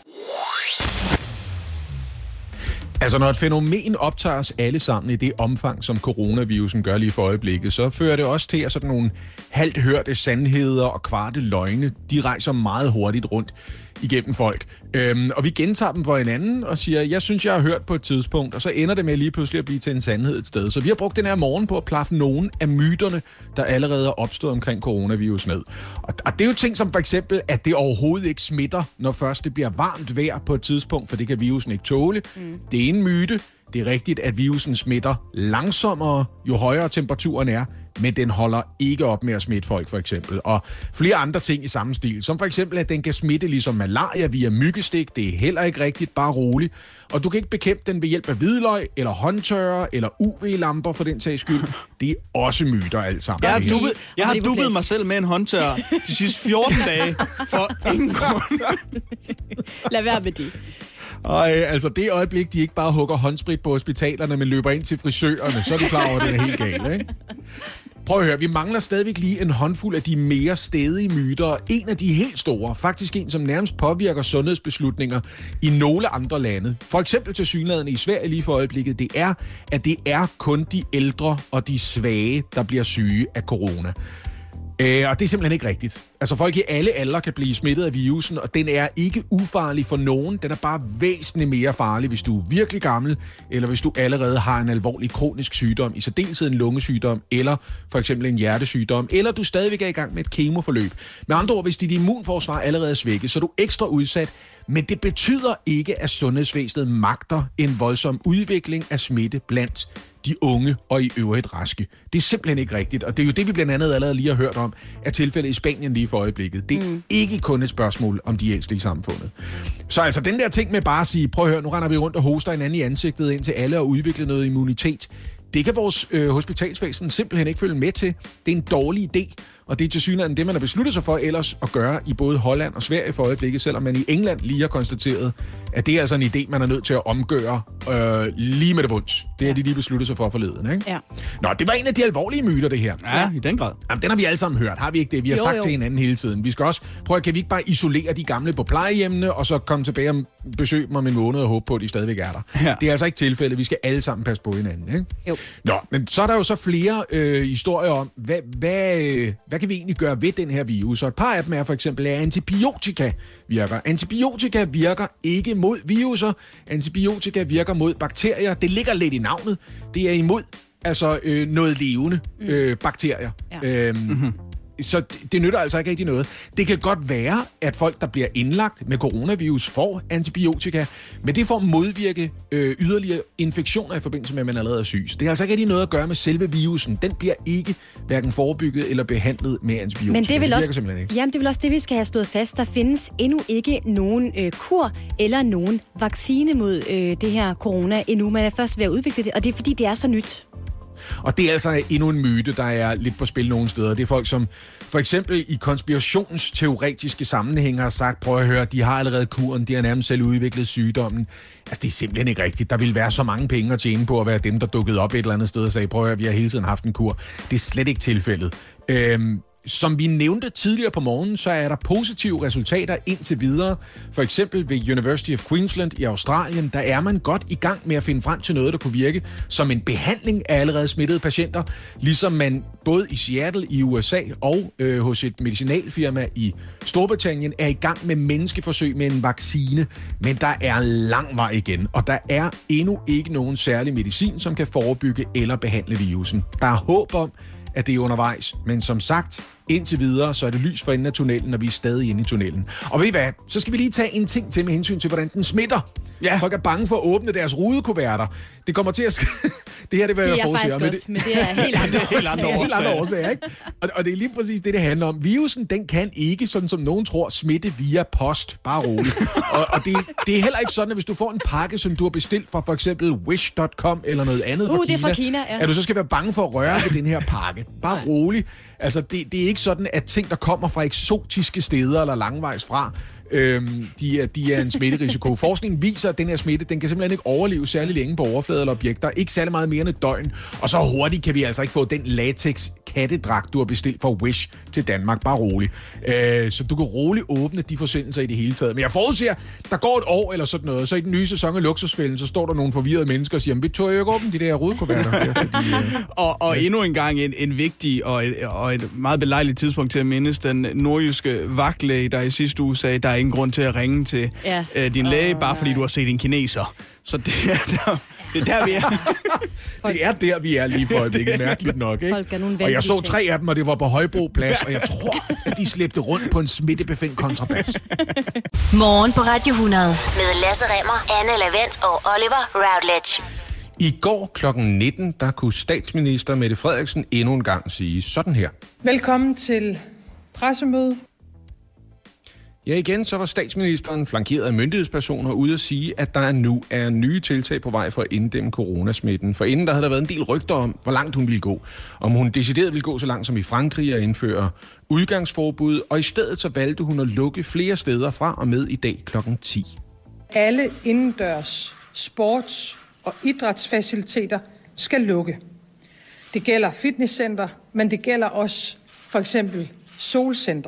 Altså, når et fænomen optager os alle sammen i det omfang, som coronavirusen gør lige for øjeblikket, så fører det også til, at sådan nogle halvt hørte sandheder og kvarte løgne, de rejser meget hurtigt rundt igennem folk. Og vi gentager dem for hinanden og siger, jeg synes, jeg har hørt på et tidspunkt, og så ender det med lige pludselig at blive til en sandhed et sted. Så vi har brugt den her morgen på at plaffe nogle af myterne, der allerede er opstået omkring coronavirus ned. Og det er jo ting som for eksempel, at det overhovedet ikke smitter, når først det bliver varmt vejr på et tidspunkt, for det kan virusen ikke tåle. Det er en myte. Det er rigtigt, at virusen smitter langsommere, jo højere temperaturen er, men den holder ikke op med at smitte folk, for eksempel. Og flere andre ting i samme stil, som for eksempel, at den kan smitte ligesom malaria via myggestik. Det er heller ikke rigtigt, bare roligt. Og du kan ikke bekæmpe den ved hjælp af hvidløg, eller håndtørrer, eller UV-lamper for den sags skyld. Det er også myter alt sammen. Jeg har dubbet mig selv med en håndtørrer de sidste 14 dage, for ingen grund. Lad være med det. Og altså det øjeblik, de ikke bare hugger håndsprit på hospitalerne, men løber ind til frisørerne, så er du klar over, at det er helt galt, ikke? Prøv at høre, vi mangler stadigvæk lige en håndfuld af de mere stædige myter. En af de helt store, faktisk en, som nærmest påvirker sundhedsbeslutninger i nogle andre lande. For eksempel til synligheden i Sverige lige for øjeblikket, det er, at det er kun de ældre og de svage, der bliver syge af corona. Og det er simpelthen ikke rigtigt. Altså folk i alle aldre kan blive smittet af virusen, og den er ikke ufarlig for nogen. Den er bare væsentligt mere farlig, hvis du er virkelig gammel, eller hvis du allerede har en alvorlig kronisk sygdom, i særdeleshed en lungesygdom, eller for eksempel en hjertesygdom, eller du stadigvæk er i gang med et kemoforløb. Med andre ord, hvis dit immunforsvar allerede er svækket, så er du ekstra udsat. Men det betyder ikke, at sundhedsvæsenet magter en voldsom udvikling af smitte blandt de unge og i øvrigt raske. Det er simpelthen ikke rigtigt, og det er jo det, vi blandt andet allerede lige har hørt om, at tilfældet i Spanien lige for øjeblikket. Det er ikke kun et spørgsmål om de ældste i samfundet. Så altså den der ting med bare at sige, prøv at høre, nu render vi rundt og hoster hinanden i ansigtet indtil alle og udvikle noget immunitet. Det kan vores hospitalsvæsen simpelthen ikke følge med til. Det er en dårlig idé. Og det er tilsyneladende det, man har besluttet sig for ellers at gøre i både Holland og Sverige for øjeblikket, selvom man i England lige har konstateret, at det er altså en idé, man er nødt til at omgøre lige med det bunds. Det er de lige besluttet sig for forleden, ikke? Ja. Nå, det var en af de alvorlige myter, det her. Ja, i den grad. Jamen, den har vi alle sammen hørt, har vi ikke det? Vi har sagt til hinanden hele tiden. Vi skal også prøve, kan vi ikke bare isolere de gamle på plejehjemmene, og så komme tilbage og besøge dem om en måned og håbe på, at de stadigvæk er der. Ja. Det er altså ikke tilfældet. Vi skal alle sammen passe på hinanden, ikke? Jo. Nå, men så er der jo så flere historier om, hvad kan vi egentlig gøre ved den her virus? Og et par af dem er for eksempel, at antibiotika virker. Antibiotika virker ikke mod viruser. Antibiotika virker mod bakterier. Det ligger lidt i navnet. Det er imod noget levende bakterier. Ja. Så det nytter altså ikke rigtig noget. Det kan godt være, at folk, der bliver indlagt med coronavirus, får antibiotika, men det får modvirke yderligere infektioner i forbindelse med, at man allerede er syg. Det har altså ikke rigtig noget at gøre med selve virusen. Den bliver ikke hverken forebygget eller behandlet med antibiotika. Men det virker simpelthen ikke. Jamen, det er vel også det, vi skal have stået fast. Der findes endnu ikke nogen kur eller nogen vaccine mod det her corona endnu. Man er først ved at udvikle det, og det er fordi, det er så nyt. Og det er altså endnu en myte, der er lidt på spil nogle steder. Det er folk, som for eksempel i konspirationsteoretiske sammenhænge har sagt, prøv at høre, de har allerede kuren, de har nærmest selv udviklet sygdommen. Altså, det er simpelthen ikke rigtigt. Der ville være så mange penge at tjene på at være dem, der dukkede op et eller andet sted og sagde, prøv at høre, vi har hele tiden haft en kur. Det er slet ikke tilfældet. Som vi nævnte tidligere på morgenen, så er der positive resultater indtil videre. For eksempel ved University of Queensland i Australien, der er man godt i gang med at finde frem til noget, der kunne virke som en behandling af allerede smittede patienter. Ligesom man både i Seattle i USA og hos et medicinalfirma i Storbritannien er i gang med menneskeforsøg med en vaccine. Men der er lang vej igen, og der er endnu ikke nogen særlig medicin, som kan forebygge eller behandle virusen. Der er håb om, at det er undervejs. Men som sagt, indtil videre, så er det lys for enden af tunnelen, og vi er stadig inde i tunnelen. Og ved I hvad? Så skal vi lige tage en ting til med hensyn til, hvordan den smitter. Ja. Folk er bange for at åbne deres rudekuverter. Det kommer til at det her, det vil jeg forudse. Men det er helt andre årsager, ikke? Og det er lige præcis det handler om. Virusen, den kan ikke, sådan som nogen tror, smitte via post. Bare roligt. og det er heller ikke sådan, at hvis du får en pakke, som du har bestilt fra for eksempel Wish.com eller noget andet fra Kina, det er fra Kina, ja. At du så skal være bange for at røre ved den her pakke. Bare roligt. Altså, det er ikke sådan, at ting, der kommer fra eksotiske steder eller langvejs fra, de er en smitterisiko. Forskningen viser, at den her smitte, den kan simpelthen ikke overleve særlig længe på overflader eller objekter. Ikke særlig meget mere end et døgn. Og så hurtigt kan vi altså ikke få den latex kattedragt, du har bestilt fra Wish til Danmark. Bare roligt. Så du kan roligt åbne de forsendelser i det hele taget. Men jeg forudser, der går et år eller sådan noget, så i den nye sæson af Luksusfælden, så står der nogle forvirrede mennesker og siger, vi tør jo ikke åbne de der rudekuverter. Og endnu en gang en vigtig og et meget belejligt tidspunkt til at mindes den nordjyske vagtlæge, der i sidste uge sagde, der er ingen grund til at ringe til din læge, bare fordi du har set en kineser. Så det er der, vi er. Det er der, vi er lige for øjeblikket, mærkeligt nok, ikke? Og jeg så 3 af dem, og det var på Højbro Plads, og jeg tror, at de slæbte rundt på en smittebefængt kontrabas. Morgen på Radio 100 med Lasse Remmer, Anne Lavent og Oliver Routledge. I går kl. 19, der kunne statsminister Mette Frederiksen endnu en gang sige sådan her. Velkommen til pressemøde. Ja, igen så var statsministeren flankeret af myndighedspersoner ude at sige, at der nu er nye tiltag på vej for at inddæmme coronasmitten. For inden der havde der været en del rygter om, hvor langt hun ville gå. Om hun decideret ville gå så langt som i Frankrig og indføre udgangsforbud, og i stedet så valgte hun at lukke flere steder fra og med i dag kl. 10. Alle indendørs sports- og idrætsfaciliteter skal lukke. Det gælder fitnesscenter, men det gælder også for eksempel solcentre.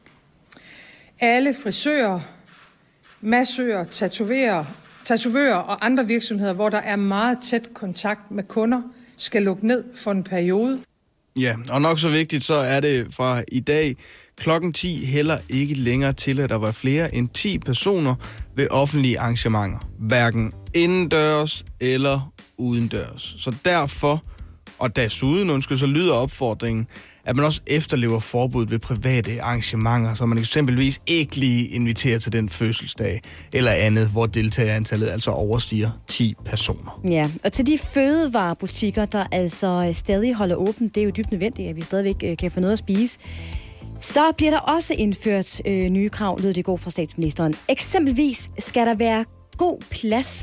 Alle frisører, massører, tatovører og andre virksomheder, hvor der er meget tæt kontakt med kunder, skal lukke ned for en periode. Ja, og nok så vigtigt, så er det fra i dag klokken 10 heller ikke længere til, at der var flere end 10 personer ved offentlige arrangementer. Hverken indendørs eller udendørs. Så derfor, og desuden, så lyder opfordringen, at man også efterlever forbud ved private arrangementer, så man eksempelvis ikke lige inviterer til den fødselsdag eller andet, hvor deltagerantallet altså overstiger 10 personer. Ja, og til de fødevarebutikker, der altså stadig holder åbent, det er jo dybt nødvendigt, at vi stadigvæk kan få noget at spise, så bliver der også indført nye krav, lød det i går fra statsministeren. Eksempelvis skal der være god plads,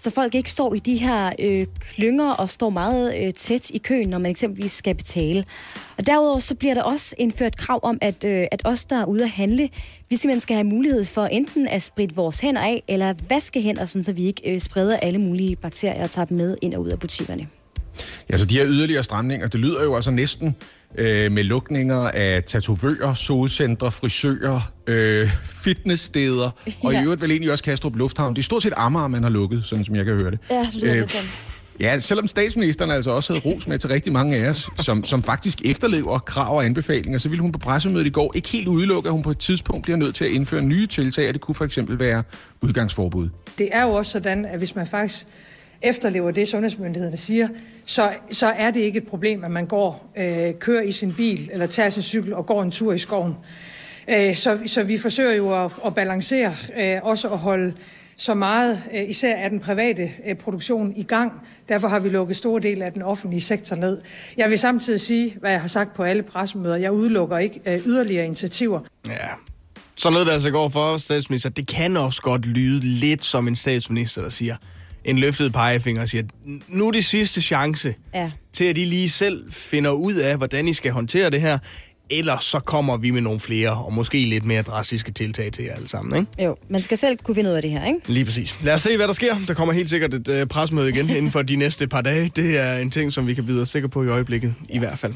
så folk ikke står i de her klynger og står meget tæt i køen, når man eksempelvis skal betale. Og derudover så bliver der også indført krav om, at os, der er ude at handle, vi simpelthen skal have mulighed for enten at spritte vores hænder af, eller vaske hænder, sådan, så vi ikke spreder alle mulige bakterier og tager dem med ind og ud af butikkerne. Ja, så de her yderligere stramninger, det lyder jo altså næsten med lukninger af tatovører, solcentre, frisører, fitnesssteder, og i øvrigt vel egentlig også Kastrup Lufthavn. Det er stort set Amager, man har lukket, sådan som jeg kan høre det. Ja, så det er sådan. Ja, selvom statsministeren altså også havde ros med til rigtig mange af os, som faktisk efterlever krav og anbefalinger, så ville hun på pressemødet i går ikke helt udelukke, at hun på et tidspunkt bliver nødt til at indføre nye tiltag, og det kunne for eksempel være udgangsforbud. Det er jo også sådan, at hvis man faktisk efterlever det, sundhedsmyndighederne siger, så er det ikke et problem, at man kører i sin bil, eller tager sin cykel og går en tur i skoven. Så vi forsøger jo at balancere, også at holde så meget, især af den private produktion i gang. Derfor har vi lukket store dele af den offentlige sektor ned. Jeg vil samtidig sige, hvad jeg har sagt på alle pressemøder, jeg udelukker ikke yderligere initiativer. Ja, så lød det altså i går for statsminister. Det kan også godt lyde lidt som en statsminister, der siger en løftet pegefinger og siger, nu er det sidste chance til, at I lige selv finder ud af, hvordan I skal håndtere det her. Ellers så kommer vi med nogle flere, og måske lidt mere drastiske tiltag til jer alle sammen, ikke? Jo, man skal selv kunne finde ud af det her, ikke? Lige præcis. Lad os se, hvad der sker. Der kommer helt sikkert et pressemøde igen inden for de næste par dage. Det er en ting, som vi kan byde os sikker på i øjeblikket, i hvert fald.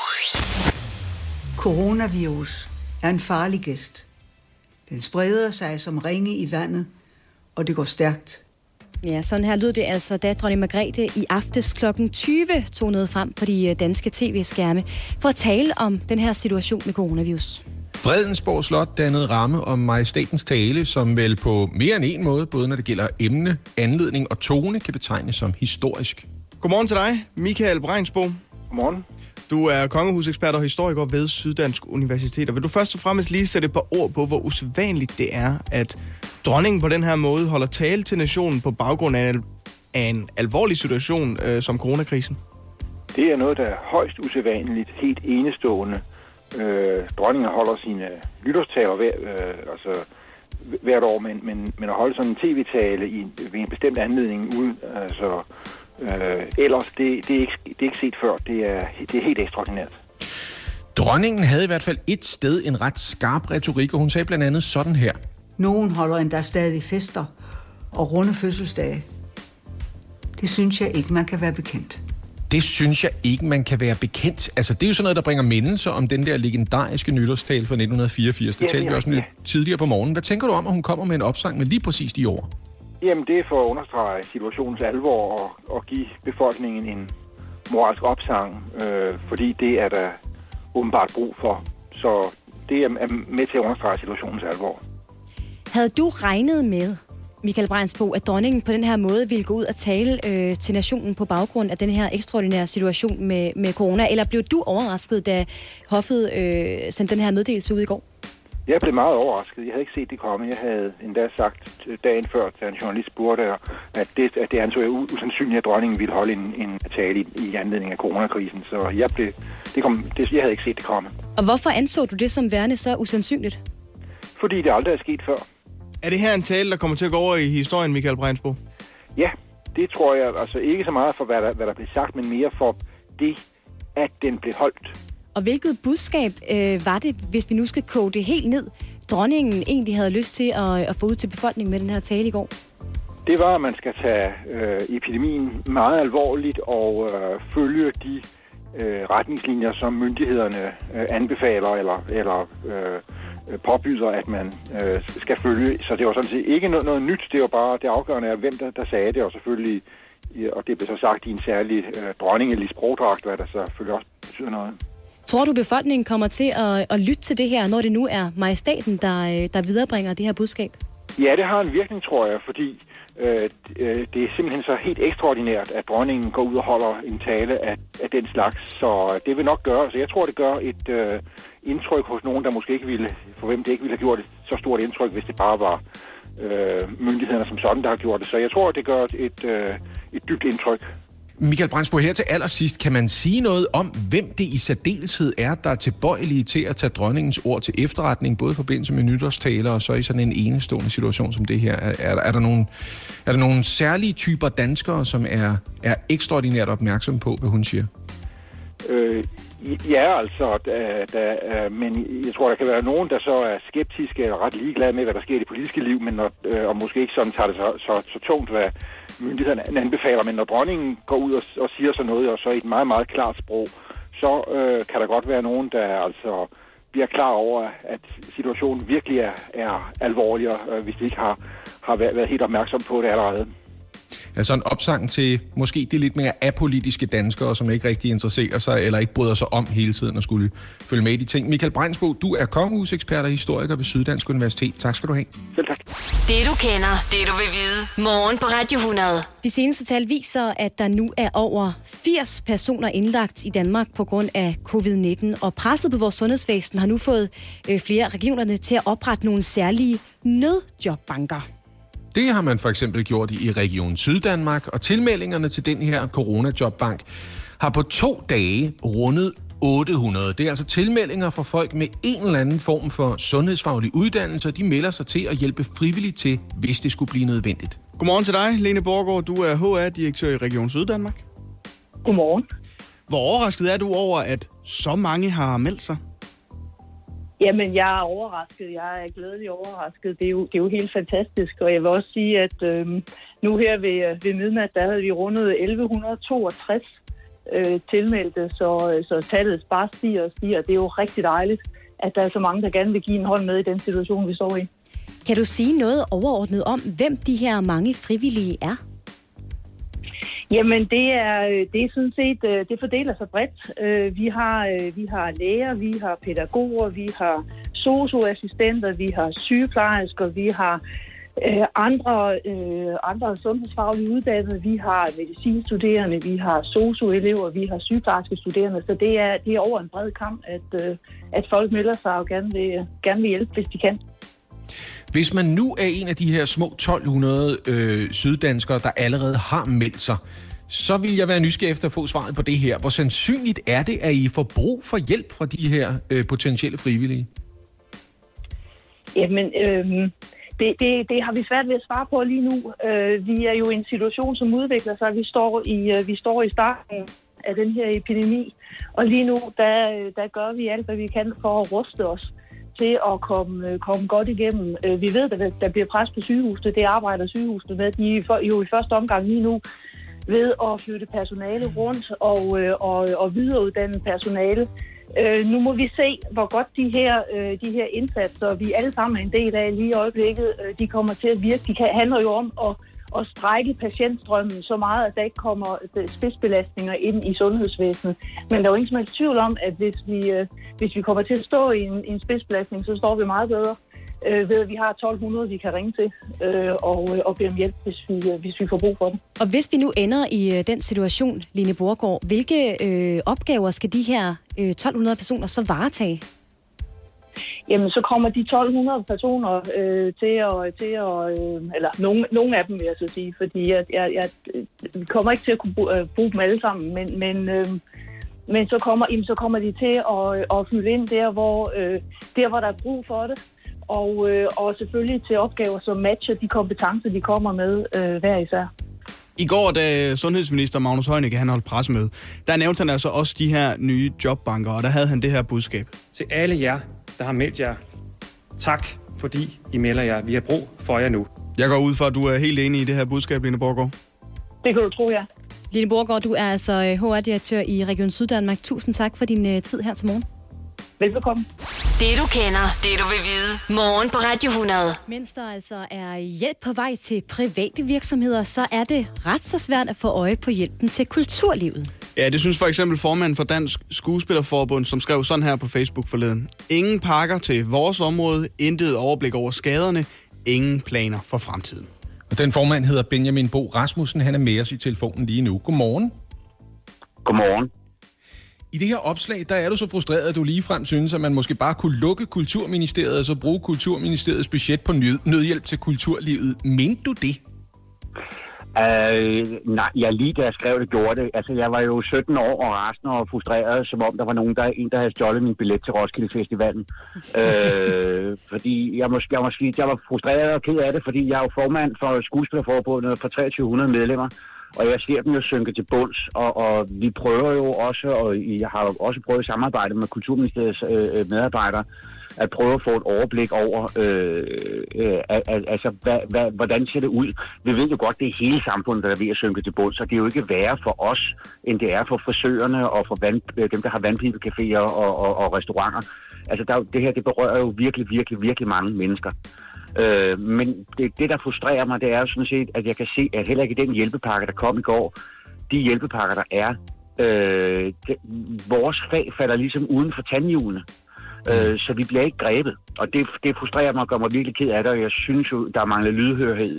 Coronavirus er en farlig gæst. Den spreder sig som ringe i vandet, og det går stærkt. Ja, sådan her lød det altså, da dronning Margrethe i aftes kl. 20 tog noget frem på de danske tv-skærme for at tale om den her situation med coronavirus. Fredensborg Slot dannede ramme om majestætens tale, som vel på mere end en måde, både når det gælder emne, anledning og tone, kan betegnes som historisk. Godmorgen til dig, Michael Breinsbo. Godmorgen. Du er kongehusekspert og historiker ved Syddansk Universitet. Og vil du først og fremmest lige sætte et par ord på, hvor usædvanligt det er, at dronningen på den her måde holder tale til nationen på baggrund af en alvorlig situation som coronakrisen? Det er noget, der er højst usædvanligt, helt enestående. Dronningen holder sine nytårstaler hvert år, men at holde sådan en tv-tale ved en bestemt anledning uden, ellers, det er ikke set før. Det er helt ekstraordinært. Dronningen havde i hvert fald et sted en ret skarp retorik, og hun sagde blandt andet sådan her. Nogen holder endda stadig fester og runde fødselsdage. Det synes jeg ikke, man kan være bekendt. Det synes jeg ikke, man kan være bekendt. Altså, det er jo sådan noget, der bringer mindelser om den der legendariske nytårstale fra 1984. Det talte vi også lidt tidligere på morgenen. Hvad tænker du om, at hun kommer med en opsang med lige præcis de ord? Jamen, det er for at understrege situationens alvor og give befolkningen en moralsk opsang, fordi det er der åbenbart brug for. Så det er med til at understrege situationens alvor. Havde du regnet med, Michael Breinsbo, at dronningen på den her måde ville gå ud og tale til nationen på baggrund af den her ekstraordinære situation med corona, eller blev du overrasket, da hoffet sendte den her meddelelse ud i går? Jeg blev meget overrasket. Jeg havde ikke set det komme. Jeg havde endda sagt dagen før, da en journalist spurgte, at det anså jeg usandsynligt, at dronningen ville holde en tale i anledning af coronakrisen. Så jeg havde ikke set det komme. Og hvorfor anså du det som værende så usandsynligt? Fordi det aldrig er sket før. Er det her en tale, der kommer til at gå over i historien, Michael Breinsbo? Ja, det tror jeg. Altså ikke så meget for, hvad der blev sagt, men mere for det, at den blev holdt. Og hvilket budskab var det, hvis vi nu skal koge det helt ned, dronningen egentlig havde lyst til at få ud til befolkningen med den her tale i går? Det var, at man skal tage epidemien meget alvorligt og følge de retningslinjer, som myndighederne anbefaler eller påbyder, at man skal følge. Så det var sådan set ikke noget nyt. Det var bare det afgørende af, hvem der sagde det, og selvfølgelig, og det blev så sagt i en særlig dronningelig sprogdragt, hvad der selvfølgelig også betyder noget. Tror du, befolkningen kommer til at lytte til det her, når det nu er majestæten, der viderebringer det her budskab? Ja, det har en virkning, tror jeg, fordi det er simpelthen så helt ekstraordinært, at dronningen går ud og holder en tale af den slags. Så det vil nok gøre. Så jeg tror, det gør et indtryk hos nogen, der måske ikke ville, for hvem det ikke ville have gjort et så stort indtryk, hvis det bare var myndighederne som sådan, der har gjort det. Så jeg tror, det gør et dybt indtryk. Michael Brandsbo, her til allersidst, kan man sige noget om, hvem det i særdeleshed er, der er tilbøjelige til at tage dronningens ord til efterretning, både i forbindelse med nytårstaler og så i sådan en enestående situation som det her? Er der nogle særlige typer danskere, som er ekstraordinært opmærksomme på, hvad hun siger? Ja, altså, men jeg tror, der kan være nogen, der så er skeptiske eller ret ligeglade med, hvad der sker i det politiske liv, men og måske ikke sådan tager det så tungt, hvad myndighederne anbefaler. Men når dronningen går ud og siger sådan noget, og så i et meget, meget klart sprog, så kan der godt være nogen, der altså bliver klar over, at situationen virkelig er alvorlig, hvis de ikke har været helt opmærksom på det allerede. Altså en opsang til måske de lidt mere apolitiske danskere, som ikke rigtig interesserer sig eller ikke bryder sig om hele tiden og skulle følge med i de ting. Michael Brandsbo, du er kongehusekspert og historiker ved Syddansk Universitet. Tak skal du have. Selv tak. Det du kender, det du vil vide. Morgen på Radio 100. De seneste tal viser, at der nu er over 80 personer indlagt i Danmark på grund af covid-19, og presset på vores sundhedsvæsen har nu fået flere regionerne til at oprette nogle særlige nødjobbanker. Det har man for eksempel gjort i Region Syddanmark, og tilmeldingerne til den her coronajobbank har på 2 dage rundet 800. Det er altså tilmeldinger fra folk med en eller anden form for sundhedsfaglig uddannelse, og de melder sig til at hjælpe frivilligt til, hvis det skulle blive nødvendigt. Godmorgen til dig, Lene Borgård. Du er HR-direktør i Region Syddanmark. Godmorgen. Hvor overrasket er du over, at så mange har meldt sig? Jamen, jeg er overrasket. Jeg er glædelig overrasket. Det er jo helt fantastisk. Og jeg vil også sige, at nu her ved midnat, der havde vi rundet 1162 tilmeldte, så tallet bare stiger og stiger. Det er jo rigtig dejligt, at der er så mange, der gerne vil give en hånd med i den situation, vi står i. Kan du sige noget overordnet om, hvem de her mange frivillige er? Jamen, det er sådan set, det fordeler sig bredt. Vi har læger, vi har pædagoger, vi har sosu-assistenter, vi har sygeplejersker, vi har andre sundhedsfaglige uddannede, vi har medicinstuderende, vi har sosu-elever, vi har sygeplejerskestuderende, så det er over en bred kamp, at folk melder sig og gerne vil hjælpe, hvis de kan. Hvis man nu er en af de her små 1200 syddanskere, der allerede har meldt sig, så vil jeg være nysgerrig efter at få svaret på det her. Hvor sandsynligt er det, at I får brug for hjælp fra de her potentielle frivillige? Jamen, det har vi svært ved at svare på lige nu. Vi er jo i en situation, som udvikler sig. Vi står i starten af den her epidemi, og lige nu, der gør vi alt, hvad vi kan for at ruste os til at komme godt igennem. Vi ved, at der bliver pres på sygehusene. Det arbejder sygehusene med. De er jo i første omgang lige nu ved at flytte personale rundt og videreuddanne personale. Nu må vi se, hvor godt de her indsatser, vi alle sammen er en del af lige i øjeblikket, de kommer til at virke. Det handler jo om at strække patientstrømmen så meget, at der ikke kommer spidsbelastninger ind i sundhedsvæsenet. Men der er jo ingen som helst tvivl om, at hvis vi kommer til at stå i en spidsbelastning, så står vi meget bedre ved, at vi har 1200, vi kan ringe til og bede om hjælp, hvis vi får brug for det. Og hvis vi nu ender i den situation, Lene Borgård, hvilke opgaver skal de her 1200 personer så varetage? Jamen, så kommer de 1200 personer eller nogle af dem, vil jeg så sige, fordi jeg kommer ikke til at kunne bruge dem alle sammen, men så kommer de til at fylde ind der, hvor der er brug for det, og selvfølgelig til opgaver, som matcher de kompetencer, de kommer med hver især. I går, da sundhedsminister Magnus Heunicke han holdt pressemøde, der nævnte han altså også de her nye jobbanker, og der havde han det her budskab. Til alle jer, der har meldt jer, tak fordi I melder jer. Vi har brug for jer nu. Jeg går ud fra, at du er helt enig i det her budskab, Lene Borgård. Det kan du tro, ja. Lene Borgård, du er altså HR-direktør i Region Syddanmark. Tusind tak for din tid her til morgen. Velbekomme. Det du kender, det du vil vide. Morgen på Radio 100. Mens der altså er hjælp på vej til private virksomheder, så er det ret så svært at få øje på hjælpen til kulturlivet. Ja, det synes for eksempel formanden for Dansk Skuespillerforbund, som skrev sådan her på Facebook forleden. Ingen pakker til vores område, intet overblik over skaderne, ingen planer for fremtiden. Og den formand hedder Benjamin Bo Rasmussen. Han er med os i telefonen lige nu. Godmorgen. Godmorgen. I det her opslag, der er du så frustreret, at du ligefrem synes, at man måske bare kunne lukke Kulturministeriet og så bruge Kulturministeriets budget på nødhjælp til kulturlivet. Mente du det? Nej, jeg lige da jeg skrev det, gjorde det. Altså, jeg var jo 17 år og rasende og frustreret, som om der var en, der havde stjålet min billet til Roskilde Festivalen. Fordi jeg var frustreret og ked af det, fordi jeg er jo formand for Skuespillerforbundet for 2300 medlemmer. Og jeg ser dem jo synke til bunds, og vi prøver jo også, og jeg har jo også prøvet at samarbejde med Kulturministeriets medarbejdere, at prøve at få et overblik over, hvordan ser det ud. Vi ved jo godt, det er hele samfundet, der er ved at synke til bunds, så det er jo ikke værre for os, end det er for frisørerne og for dem, der har vandpibecaféer og restauranter. Altså, det her, det berører jo virkelig mange mennesker. Men det, der frustrerer mig, det er jo sådan set, at jeg kan se, at heller ikke den hjælpepakke, der kom i går, de hjælpepakker, der er, vores fag falder ligesom uden for tandhjulene. Så vi bliver ikke grebet. Og det frustrerer mig og gør mig virkelig ked af det, og jeg synes jo, der mangler lydhørhed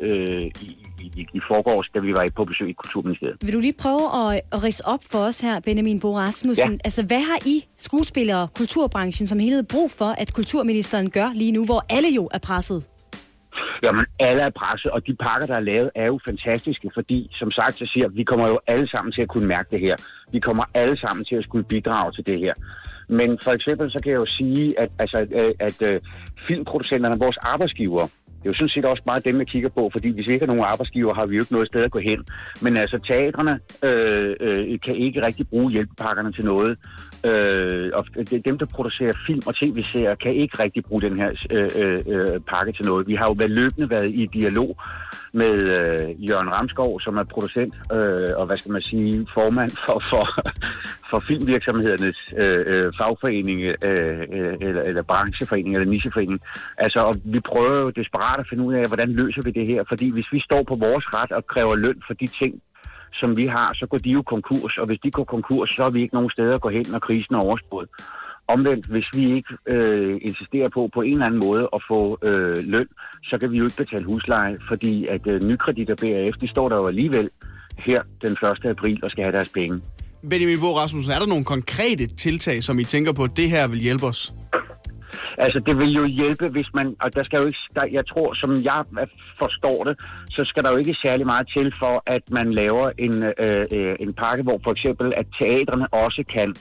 i forgårs, da vi var på besøg i Kulturministeriet. Vil du lige prøve at ridse op for os her, Benjamin Bo Rasmussen? Ja. Altså, hvad har I skuespillere og kulturbranchen som helhed brug for, at kulturministeren gør lige nu, hvor alle jo er presset? Jamen, alle er presset, og de pakker, der er lavet, er jo fantastiske, fordi, som sagt, jeg siger, vi kommer jo alle sammen til at kunne mærke det her. Vi kommer alle sammen til at skulle bidrage til det her. Men for eksempel, så kan jeg jo sige, at filmproducenterne, vores arbejdsgivere, det er jo sådan set også meget dem, jeg kigger på, fordi hvis vi ikke har nogen arbejdsgiver, har vi jo ikke noget sted at gå hen. Men altså, teatrene kan ikke rigtig bruge hjælpepakkerne til noget. Og dem, der producerer film og tv-serier, kan ikke rigtig bruge den her pakke til noget. Vi har jo løbende været i dialog med Jørgen Ramskov, som er producent og formand for filmvirksomhedernes fagforening eller brancheforening eller nicheforening. Altså, og vi prøver jo desperat at finde ud af, hvordan løser vi det her, fordi hvis vi står på vores ret og kræver løn for de ting, som vi har, så går de jo konkurs, og hvis de går konkurs, så er vi ikke nogen steder at gå hen, når krisen er overstået. Omvendt, hvis vi ikke insisterer på en eller anden måde at få løn, så kan vi jo ikke betale husleje, fordi at Nykredit og BRF, de står der jo alligevel her den 1. april og skal have deres penge. Benjamin Bo Rasmussen, er der nogle konkrete tiltag, som I tænker på, at det her vil hjælpe os? Altså, det vil jo hjælpe, hvis man... Og der skal jo ikke... jeg tror, som jeg forstår det, så skal der jo ikke særlig meget til for, at man laver en pakke, hvor for eksempel, at teatrene også kan,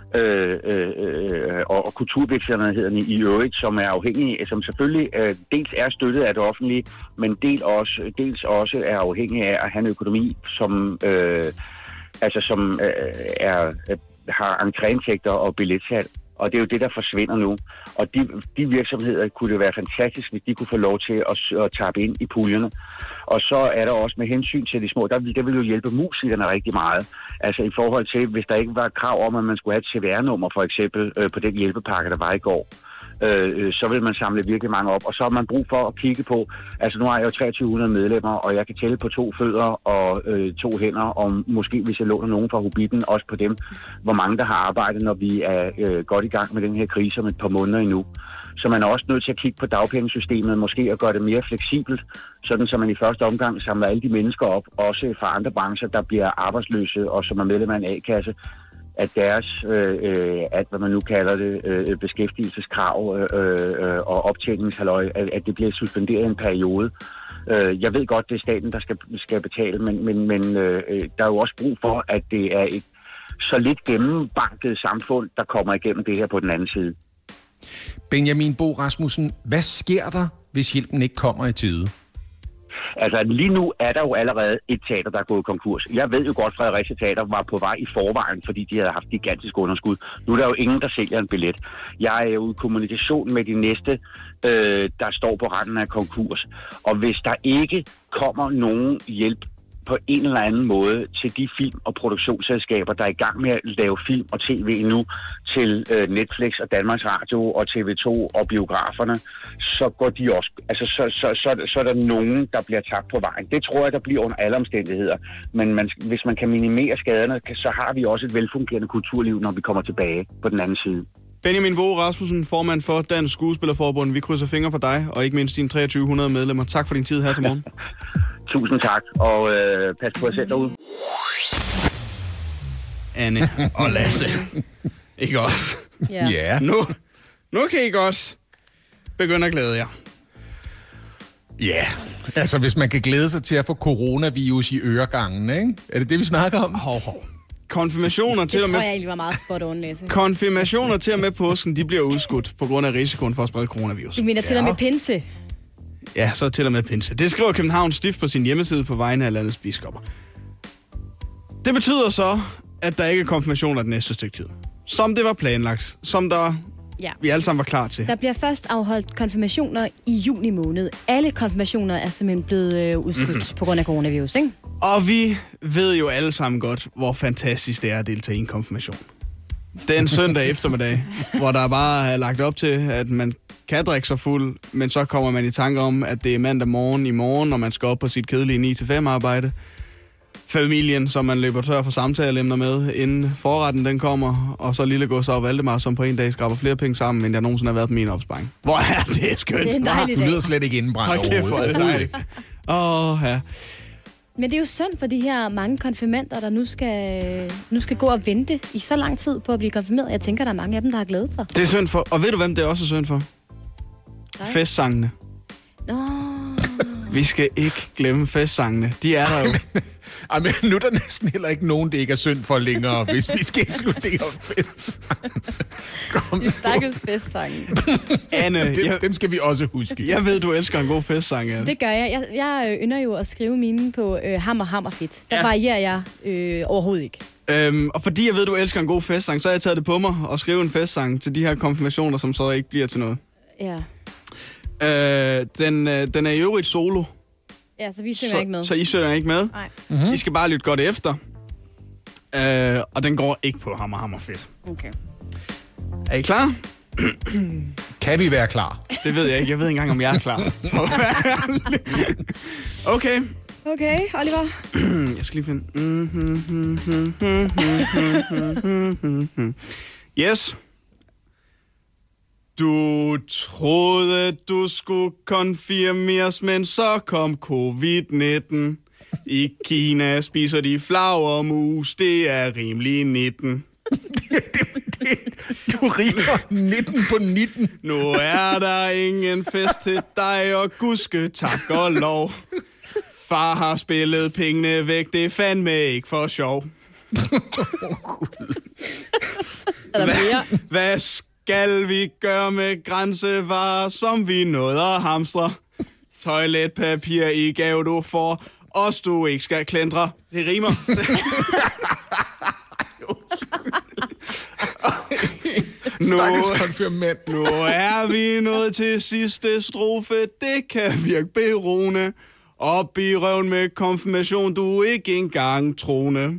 og kulturvirksomhederne i øvrigt, som er afhængige, som selvfølgelig dels er støttet af det offentlige, men dels også er afhængige af at have en økonomi, som har entréindtægter og billetsalg. Og det er jo det, der forsvinder nu. Og de virksomheder kunne det være fantastisk, hvis de kunne få lov til at tappe ind i puljerne. Og så er der også med hensyn til de små, det vil jo hjælpe musikerne rigtig meget. Altså i forhold til, hvis der ikke var krav om, at man skulle have et CVR-nummer for eksempel på den hjælpepakke, der var i går, så vil man samle virkelig mange op. Og så har man brug for at kigge på, altså nu har jeg jo 2300 medlemmer, og jeg kan tælle på 2 fødder og 2 hænder, og måske hvis jeg låner nogen fra Hobbiten, også på dem, hvor mange der har arbejdet, når vi er godt i gang med den her krise om et par måneder endnu. Så man er også nødt til at kigge på dagpengesystemet, måske at gøre det mere fleksibelt, sådan så man i første omgang samler alle de mennesker op, også fra andre brancher, der bliver arbejdsløse og som er medlem af en A-kasse, at deres, hvad man nu kalder det, beskæftigelseskrav og optjeningshalløj, at det bliver suspenderet en periode. Jeg ved godt, det er staten, der skal betale, men der er jo også brug for, at det er et så lidt gennembanket samfund, der kommer igennem det her på den anden side. Benjamin Bo Rasmussen, hvad sker der, hvis hjælpen ikke kommer i tide? Altså lige nu er der jo allerede et teater, der er gået konkurs. Jeg ved jo godt, at Fredericia Teater var på vej i forvejen, fordi de havde haft gigantisk underskud. Nu er der jo ingen, der sælger en billet. Jeg er jo i kommunikation med de næste, der står på retten af konkurs. Og hvis der ikke kommer nogen hjælp på en eller anden måde til de film- og produktionsselskaber, der er i gang med at lave film og tv nu, til Netflix og Danmarks Radio og TV2 og biograferne, så går de også, altså så er der nogen, der bliver tabt på vejen. Det tror jeg, der bliver under alle omstændigheder. Men hvis man kan minimere skaderne, så har vi også et velfungerende kulturliv, når vi kommer tilbage på den anden side. Benjamin Bo Rasmussen, formand for Dansk Skuespillerforbund. Vi krydser fingre for dig, og ikke mindst dine 2300 medlemmer. Tak for din tid her til morgen. Tusind tak, og pas på at sætte derude. Anne og Lasse. Ikke også? Ja. Nu kan I også begynde at glæde jer. Ja, altså hvis man kan glæde sig til at få coronavirus i øregangen, ikke? Er det det, vi snakker om? Hov. Konfirmationer til det og med... tror jeg egentlig var meget spot on, Lasse. Konfirmationer til og med påsken, de bliver udskudt på grund af risikoen for at sprede coronavirus. Du mener til og med pinse? Ja, så til og med pinse. Det skriver Københavns Stift på sin hjemmeside på vegne af landets biskopper. Det betyder så, at der ikke er konfirmationer den næste stykke tid. Som det var planlagt. Som der vi alle sammen var klar til. Der bliver først afholdt konfirmationer i juni måned. Alle konfirmationer er simpelthen blevet udskudt på grund af coronavirus, ikke? Og vi ved jo alle sammen godt, hvor fantastisk det er at deltage i en konfirmation. Det er en søndag eftermiddag, hvor der bare er lagt op til, at man kan drikke sig fuld, men så kommer man i tanke om, at det er mandag morgen i morgen, når man skal op på sit kedelige 9-5 arbejde. Familien, som man løber tør for samtaleemner med, inden forretten den kommer, og så lille Gustav Valdemar, som på en dag skraber flere penge sammen, end jeg nogensinde har været på min opsparing. Hvor er det skønt! Det er en dejlig dag. Du lyder slet ikke indenbrændt overhovedet. Hvor er det dejligt. Ja. Men det er jo synd for de her mange konfirmander, der nu skal gå og vente i så lang tid på at blive konfirmeret. Jeg tænker, der er mange af dem, der har glædet sig. Det er synd for. Og ved du, hvem det er også synd for? Festsangene. Vi skal ikke glemme festsangene. De er der jo. Men nu er der næsten heller ikke nogen, det ikke er synd for længere, hvis vi skal inkludere festsangene. De stakkels festsange. Anne, dem skal vi også huske. Jeg ved, du elsker en god festsang, Anne. Det gør jeg. Jeg ynder jo at skrive mine på hammer fedt. Der varierer jeg overhovedet ikke. Og fordi jeg ved, du elsker en god festsang, så har jeg taget det på mig og skrive en festsang til de her konfirmationer, som så ikke bliver til noget. Ja. Den er i øvrigt solo. Ja, så vi synger ikke med. Så I synger ikke med? Nej. Mm-hmm. I skal bare lytte godt efter. Og den går ikke på hammer fedt. Okay. Er I klar? Kan vi være klar? Det ved jeg ikke. Jeg ved ikke engang, om jeg er klar. Okay. Okay, Oliver. Jeg skal lige finde... Yes. Du troede, du skulle konfirmeres, men så kom covid-19. I Kina spiser de flagermus, det er rimelig 19. Du rimer 19 på 19. Nu er der ingen fest til dig, og gudske tak og lov. Far har spillet pengene væk, det er fandme ikke for sjov. Hvad skal vi gøre med grænsevarer, som vi nåede at hamstre? Toiletpapir i gave, du får, os du ikke skal klændre. Det rimer. Nu er vi nået til sidste strofe. Det kan virke beroende. Op i røven med konfirmation, du er ikke engang troende.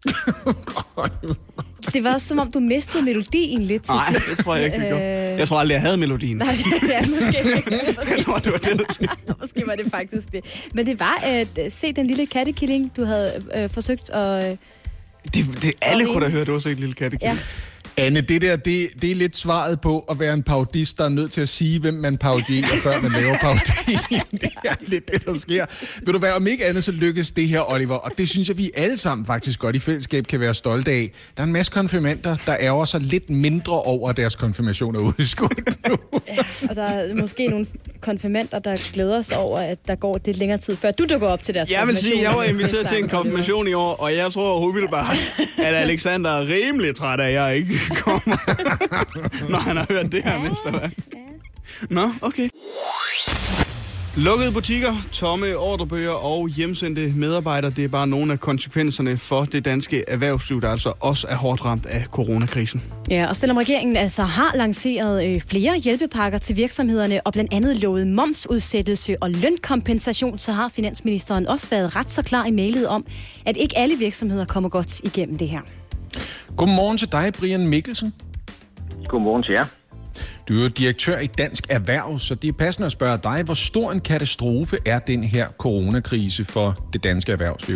Det var som om, du mistede melodien lidt til Nej, det tror jeg ikke, det gjorde. Jeg tror aldrig, jeg havde melodien. Nej, det er måske ikke. Jeg tror, det var det, der skete. Måske var det faktisk det. Men det var at se den lille kattekilling, du havde forsøgt at... Alle kunne da høre, det var så et lille kattekilling. Ja. Anne, det er lidt svaret på at være en parodist, der er nødt til at sige, hvem man parodierer, før man laver parodien. Det er lidt det, der sker. Vil du være, om ikke andet, så lykkes det her, Oliver. Og det synes jeg, vi alle sammen faktisk godt i fællesskab kan være stolte af. Der er en masse konfirmander, der ærger sig lidt mindre over, at deres konfirmation er udskudt nu. Ja, og der er måske nogle konfirmander, der glæder sig over, at der går lidt længere tid, før du dukker op til deres konfirmation. Jeg vil sige, jeg var inviteret til en konfirmation i år, og jeg tror umiddelbart, at Alexander er rimelig træt af, at jeg ikke kommer, når han har hørt det her mesterværk. Nå, okay. Lukkede butikker, tomme ordrebøger og hjemsendte medarbejdere, det er bare nogle af konsekvenserne for det danske erhvervsliv, der altså også er hårdt ramt af coronakrisen. Ja, og selvom regeringen altså har lanceret flere hjælpepakker til virksomhederne og blandt andet lovet momsudsættelse og lønkompensation, så har finansministeren også været ret så klar i mailet om, at ikke alle virksomheder kommer godt igennem det her. Godmorgen til dig, Brian Mikkelsen. Godmorgen til jer. Du er direktør i Dansk Erhverv, så det er passende at spørge dig, hvor stor en katastrofe er den her coronakrise for det danske erhvervsliv?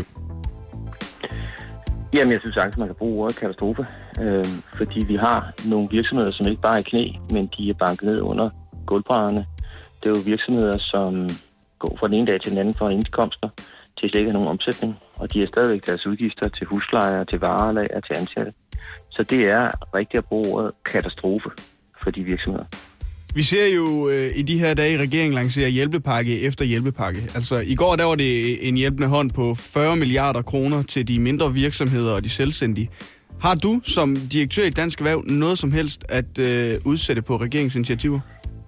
Jamen, jeg synes sagtens, man kan bruge ordet katastrofe, fordi vi har nogle virksomheder, som ikke bare er i knæ, men de er banket ned under gulvbrædderne. Det er jo virksomheder, som går fra den ene dag til den anden for indkomster til slet ikke nogen omsætning, og de har stadigvæk deres udgifter til huslejer, til varelager, til ansatte. Så det er rigtigt at bruge ordet katastrofe for de virksomheder. Vi ser jo i de her dage, regeringen lancerer hjælpepakke efter hjælpepakke. Altså i går der var det en hjælpende hånd på 40 milliarder kroner til de mindre virksomheder og de selvstændige. Har du som direktør i Dansk Erhverv noget som helst at udsætte på regeringsinitiativer?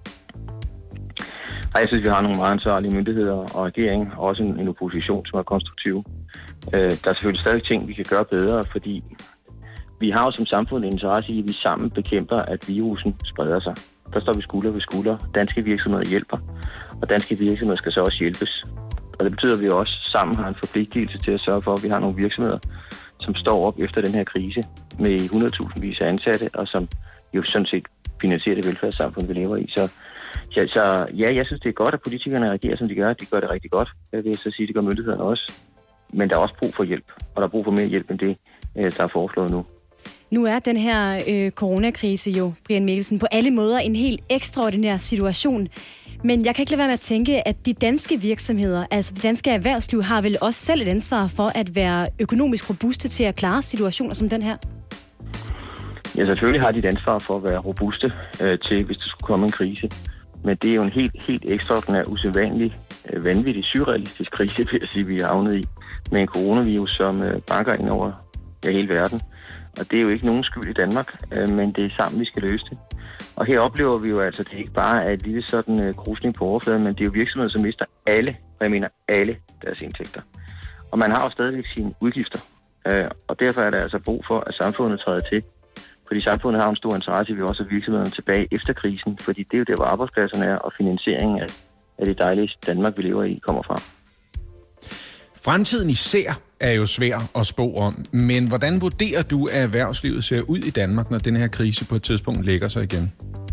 Jeg synes, vi har nogle meget ansvarlige myndigheder og regering, og også en opposition, som er konstruktiv. Der er selvfølgelig stadig ting, vi kan gøre bedre, fordi vi har jo som samfund en interesse i, at vi sammen bekæmper, at virusen spreder sig. Der står vi skulder ved skulder. Danske virksomheder hjælper, og danske virksomheder skal så også hjælpes. Og det betyder, at vi også sammen har en forpligtelse til at sørge for, at vi har nogle virksomheder, som står op efter den her krise med 100.000 vis af ansatte, og som jo sådan set finansierer det velfærdssamfund, vi lever i. Så jeg synes, det er godt, at politikerne reagerer, som de gør. De gør det rigtig godt. Jeg vil så sige, det gør myndighederne også. Men der er også brug for hjælp, og der er brug for mere hjælp end det, der er foreslået nu. Nu er den her coronakrise jo, Brian Mikkelsen, på alle måder en helt ekstraordinær situation. Men jeg kan ikke lade være med at tænke, at de danske virksomheder, altså det danske erhvervsliv, har vel også selv et ansvar for at være økonomisk robuste til at klare situationer som den her? Ja, selvfølgelig har de et ansvar for at være robuste til, hvis der skulle komme en krise. Men det er jo en helt ekstraordinær, usædvanlig, vanvittig, surrealistisk krise, vil jeg sige, vi er havnet i. Med en coronavirus, som banker ind over hele verden. Og det er jo ikke nogen skyld i Danmark, men det er sammen, vi skal løse det. Og her oplever vi jo altså, at det ikke bare er et lille sådan krusning på overfladen, men det er jo virksomheder, som mister alle, og jeg mener alle, deres indtægter. Og man har jo stadigvæk sine udgifter. Og derfor er der altså brug for, at samfundet træder til. Fordi samfundet har en stor interesse, vi også har virksomhederne tilbage efter krisen. Fordi det er jo der, hvor arbejdspladserne er, og finansieringen af det dejlige Danmark, vi lever i, kommer fra. Fremtiden især er jo svær at spå om, men hvordan vurderer du, at erhvervslivet ser ud i Danmark, når den her krise på et tidspunkt lægger sig igen?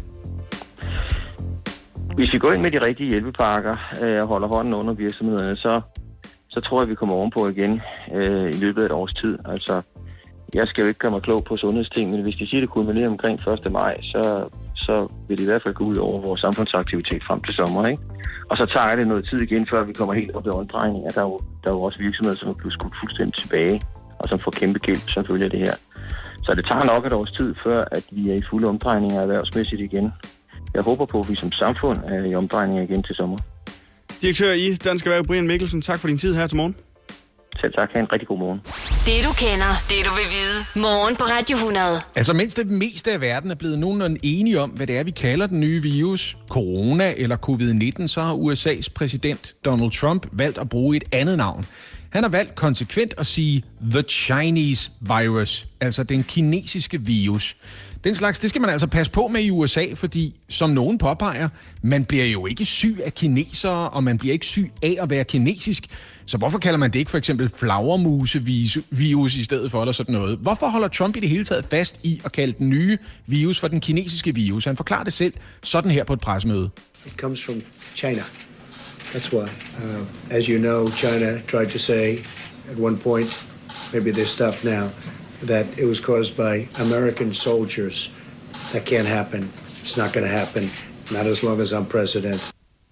Hvis vi går ind med de rigtige hjælpepakker og holder hånden under virksomhederne, så tror jeg, vi kommer ovenpå igen i løbet af et års tid. Altså, jeg skal jo ikke gøre mig klog på sundhedsting, men hvis de siger, det kulminerer omkring 1. maj, så vil det i hvert fald gå ud over vores samfundsaktivitet frem til sommer, ikke? Og så tager det noget tid igen, før vi kommer helt op i omdrejninger. Der er jo også virksomheder, som er blevet skudt fuldstændig tilbage, og som får kæmpe gæld som følge af det her. Så det tager nok et års tid, før at vi er i fulde omdrejninger erhvervsmæssigt igen. Jeg håber på, at vi som samfund er i omdrejninger igen til sommer. Direktør i Dansk Erhverv, Brian Mikkelsen, tak for din tid her til morgen. Selv tak. Ha' en rigtig god morgen. Det du kender, det du vil vide. Morgen på Radio 100. Altså mens det meste af verden er blevet nogenlunde enige om, hvad det er, vi kalder den nye virus, corona eller covid-19, så har USA's præsident Donald Trump valgt at bruge et andet navn. Han har valgt konsekvent at sige The Chinese Virus, altså den kinesiske virus. Den slags, det skal man altså passe på med i USA, fordi som nogen påpeger, man bliver jo ikke syg af kinesere, og man bliver ikke syg af at være kinesisk. Så hvorfor kalder man det ikke for eksempel flagermusevirus i stedet for eller sådan noget? Hvorfor holder Trump i det hele taget fast i at kalde den nye virus for den kinesiske virus? Han forklarer det selv sådan her på et pressemøde. It comes from China. That's why. As you know, China tried to say at one point, maybe they stopped now, that it was caused by American soldiers. That can't happen. It's not going to happen. Not as long as I'm president.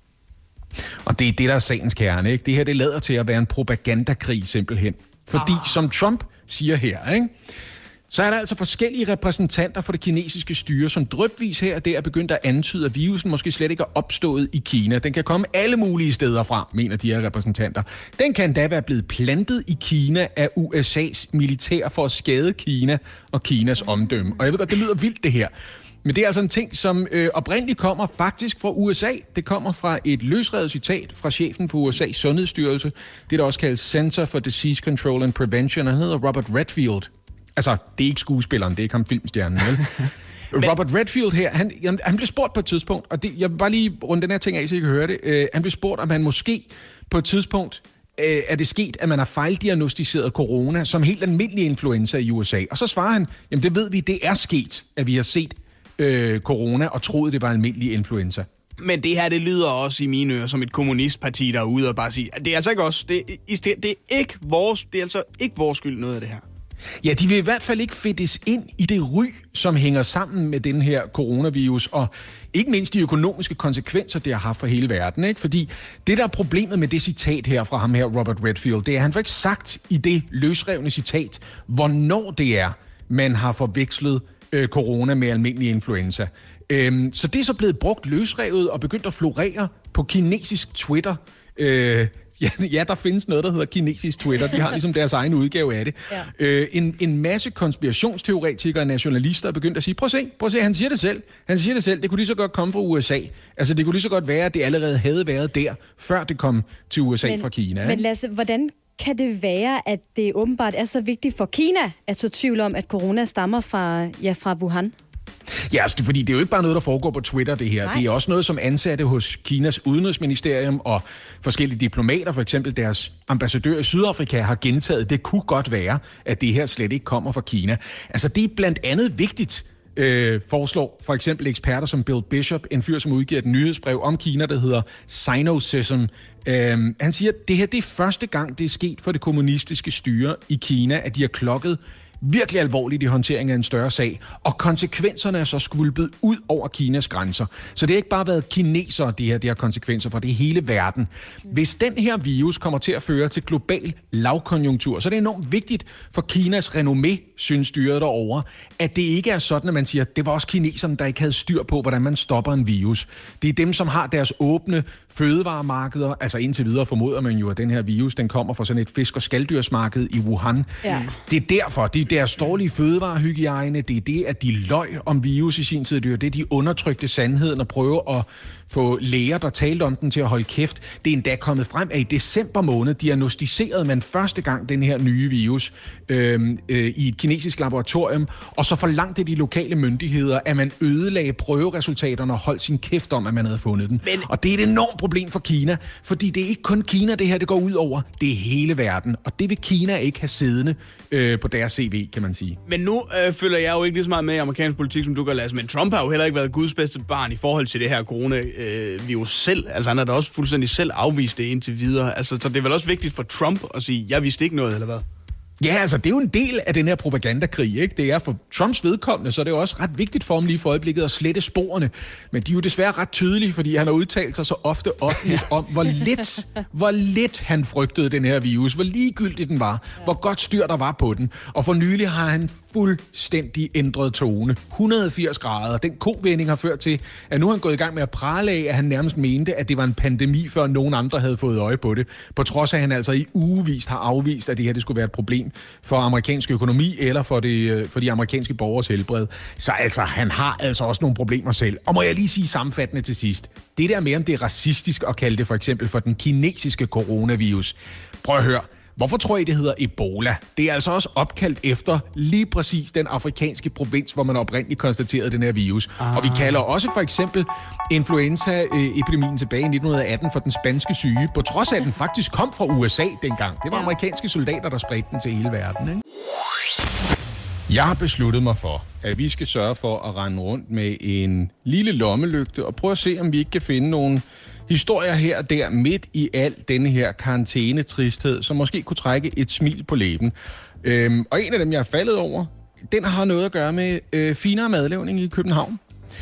Og det er det, der er sagens kerne, ikke? Det her, det lader til at være en propagandakrig simpelthen. Fordi, som Trump siger her, ikke? Så er der altså forskellige repræsentanter for det kinesiske styre, som drypvis her og der er begyndt at antyde, at virusen måske slet ikke er opstået i Kina. Den kan komme alle mulige steder fra, mener de her repræsentanter. Den kan da være blevet plantet i Kina af USA's militær for at skade Kina og Kinas omdømme. Og jeg ved godt, det lyder vildt det her. Men det er altså en ting, som oprindeligt kommer faktisk fra USA. Det kommer fra et løsrevet citat fra chefen for USA's sundhedsstyrelse. Det der også kaldes Center for Disease Control and Prevention. Han hedder Robert Redfield. Altså, det er ikke skuespilleren, det er ikke ham filmstjernen, vel? Robert Redfield her, han blev spurgt på et tidspunkt, og jeg vil bare lige runde den her ting af, så I kan høre det. Han blev spurgt, om han måske på et tidspunkt er det sket, at man har fejldiagnostiseret corona som helt almindelig influenza i USA. Og så svarer han, jamen det ved vi, det er sket, at vi har set corona og troede, det var almindelig influenza. Men det her, det lyder også i mine ører som et kommunistparti, der er ude og bare sige, det er altså ikke os, det er altså ikke vores skyld noget af det her. Ja, de vil i hvert fald ikke fedtes ind i det ry, som hænger sammen med den her coronavirus, og ikke mindst de økonomiske konsekvenser, det har haft for hele verden, ikke? Fordi det, der er problemet med det citat her fra ham her, Robert Redfield, det er, at han får ikke sagt i det løsrevne citat, hvornår det er, man har forvekslet corona med almindelig influenza. Så det er så blevet brugt løsrevet og begyndt at florere på kinesisk Twitter. Ja, der findes noget, der hedder kinesisk Twitter. De har ligesom deres egen udgave af det. Ja. En masse konspirationsteoretikere og nationalister er begyndt at sige, prøv at se, han siger det selv. Det kunne lige så godt komme fra USA. Altså, det kunne lige så godt være, at det allerede havde været der, før det kom til USA fra Kina. Men Lasse, hvordan kan det være, at det åbenbart er så vigtigt for Kina at så tvivl om, at corona stammer fra Wuhan? Ja, altså, fordi det er jo ikke bare noget, der foregår på Twitter, det her. Nej. Det er også noget, som ansatte hos Kinas udenrigsministerium og forskellige diplomater, for eksempel deres ambassadør i Sydafrika, har gentaget. Det kunne godt være, at det her slet ikke kommer fra Kina. Altså, det er blandt andet vigtigt, foreslår for eksempel eksperter som Bill Bishop, en fyr, som udgiver et nyhedsbrev om Kina, der hedder Sinocism. Han siger, at det her det er første gang, det er sket for det kommunistiske styre i Kina, at de har klokket virkelig alvorligt i håndtering af en større sag, og konsekvenserne er så skvulpet ud over Kinas grænser. Så det har ikke bare været kinesere, det har konsekvenser for, det er hele verden. Hvis den her virus kommer til at føre til global lavkonjunktur, så er det enormt vigtigt for Kinas renommé, synes styret derovre, at det ikke er sådan, at man siger, at det var også kineserne, der ikke havde styr på, hvordan man stopper en virus. Det er dem, som har deres åbne fødevaremarkeder, altså indtil videre formoder man jo, at den her virus, den kommer fra sådan et fisk- og skalddyrsmarked i Wuhan. Ja. Det er derfor, det er deres dårlige fødevarehygiejne, det er det, at de løj om virus i sin tid, det er det, de undertrykte sandheden og prøver at få læger, der talte om den, til at holde kæft. Det er endda kommet frem, at i december måned diagnostiserede man første gang den her nye virus i et kinesisk laboratorium, og så forlangte de lokale myndigheder, at man ødelagde prøveresultaterne og holdt sin kæft om, at man havde fundet den. Og det er et enormt problem for Kina, fordi det er ikke kun Kina, det her det går ud over, det er hele verden, og det vil Kina ikke have siddende på deres CV, kan man sige. Men nu følger jeg jo ikke lige så meget med i amerikansk politik, som du gør, Lasse, men Trump har jo heller ikke været Guds bedste barn i forhold til det her coronavirus selv. Altså han har da også fuldstændig selv afvist det indtil videre. Altså, så det er vel også vigtigt for Trump at sige, jeg vidste ikke noget, eller hvad? Ja, altså det er jo en del af den her propagandakrig, ikke? Det er for Trumps vedkommende, så det er jo også ret vigtigt for ham lige for øjeblikket at slette sporene. Men de er jo desværre ret tydelige, fordi han har udtalt sig så ofte offentligt om, hvor lidt han frygtede den her virus, hvor ligegyldigt den var, hvor godt styr der var på den. Og for nylig har han fuldstændig ændret tone. 180 grader. Den kovending har ført til, at nu har han gået i gang med at prale af, at han nærmest mente, at det var en pandemi, før nogen andre havde fået øje på det. På trods af, at han altså i ugevist har afvist, at det her det skulle være et problem for amerikansk økonomi eller for de amerikanske borgers helbred. Så altså, han har altså også nogle problemer selv. Og må jeg lige sige sammenfattende til sidst. Det der med, om det er racistisk at kalde det for eksempel for den kinesiske coronavirus. Prøv at høre. Hvorfor tror I, det hedder Ebola? Det er altså også opkaldt efter lige præcis den afrikanske provins, hvor man oprindeligt konstaterede den her virus. Og vi kalder også for eksempel influenza-epidemien tilbage i 1918 for den spanske syge, på trods af, at den faktisk kom fra USA dengang. Det var amerikanske soldater, der spredte den til hele verden, ikke? Jeg har besluttet mig for, at vi skal sørge for at rende rundt med en lille lommelygte og prøve at se, om vi ikke kan finde nogle historier her og der midt i al denne her karantænetristhed, som måske kunne trække et smil på læben. Og en af dem, jeg er faldet over, den har noget at gøre med finere madlavning i København.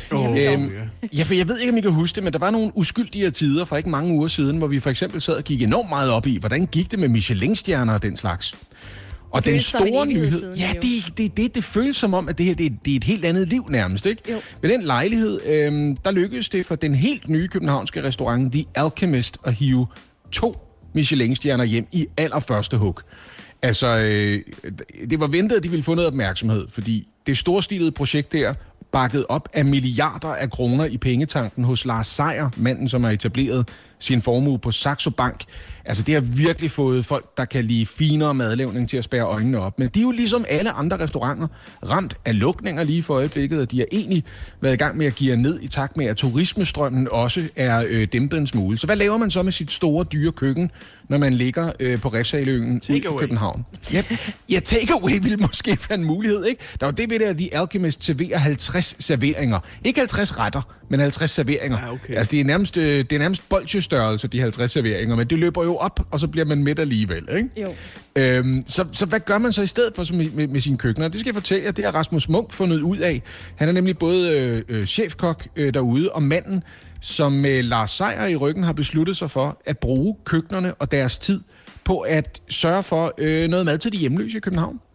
Ja, for jeg ved ikke, om I kan huske det, men der var nogle uskyldige tider for ikke mange uger siden, hvor vi for eksempel sad og gik enormt meget op i, hvordan gik det med Michelin-stjerner og den slags. Og den store nyhed, ja, det føles som om, at det her det er et helt andet liv nærmest, ikke? Jo. Ved den lejlighed, der lykkedes det for den helt nye københavnske restaurant The Alchemist at hive 2 Michelin-stjerner hjem i allerførste hug. Altså, det var ventet, at de ville få noget opmærksomhed, fordi det storstilede projekt der, bakket op af milliarder af kroner i pengetanken hos Lars Seier, manden, som har etableret sin formue på Saxo Bank. Altså, det har virkelig fået folk, der kan lide finere madlavning, til at spærre øjnene op. Men de er jo ligesom alle andre restauranter ramt af lukninger lige for øjeblikket, og de har egentlig været i gang med at give ned i takt med, at turismestrømmen også er dæmpet en smule. Så hvad laver man så med sit store, dyre køkken, når man ligger på Refshaleøen ud for København? Ja, takeaway ville måske være en mulighed, ikke? Der var det ved det, at The Alchemist serverer 50 serveringer. Ikke 50 retter, men 50 serveringer. Ja, okay. Altså, det er nærmest bolchestørrelse, de 50 serveringer, men det løber jo op, og så bliver man midt alligevel, ikke? Jo. Så hvad gør man så i stedet for med sine køkkener? Det skal jeg fortælle jer, det har Rasmus Munk fundet ud af. Han er nemlig både chefkok derude, og manden, som med Lars Seier i ryggen har besluttet sig for at bruge køkkenerne og deres tid på at sørge for noget mad til de hjemløse i København.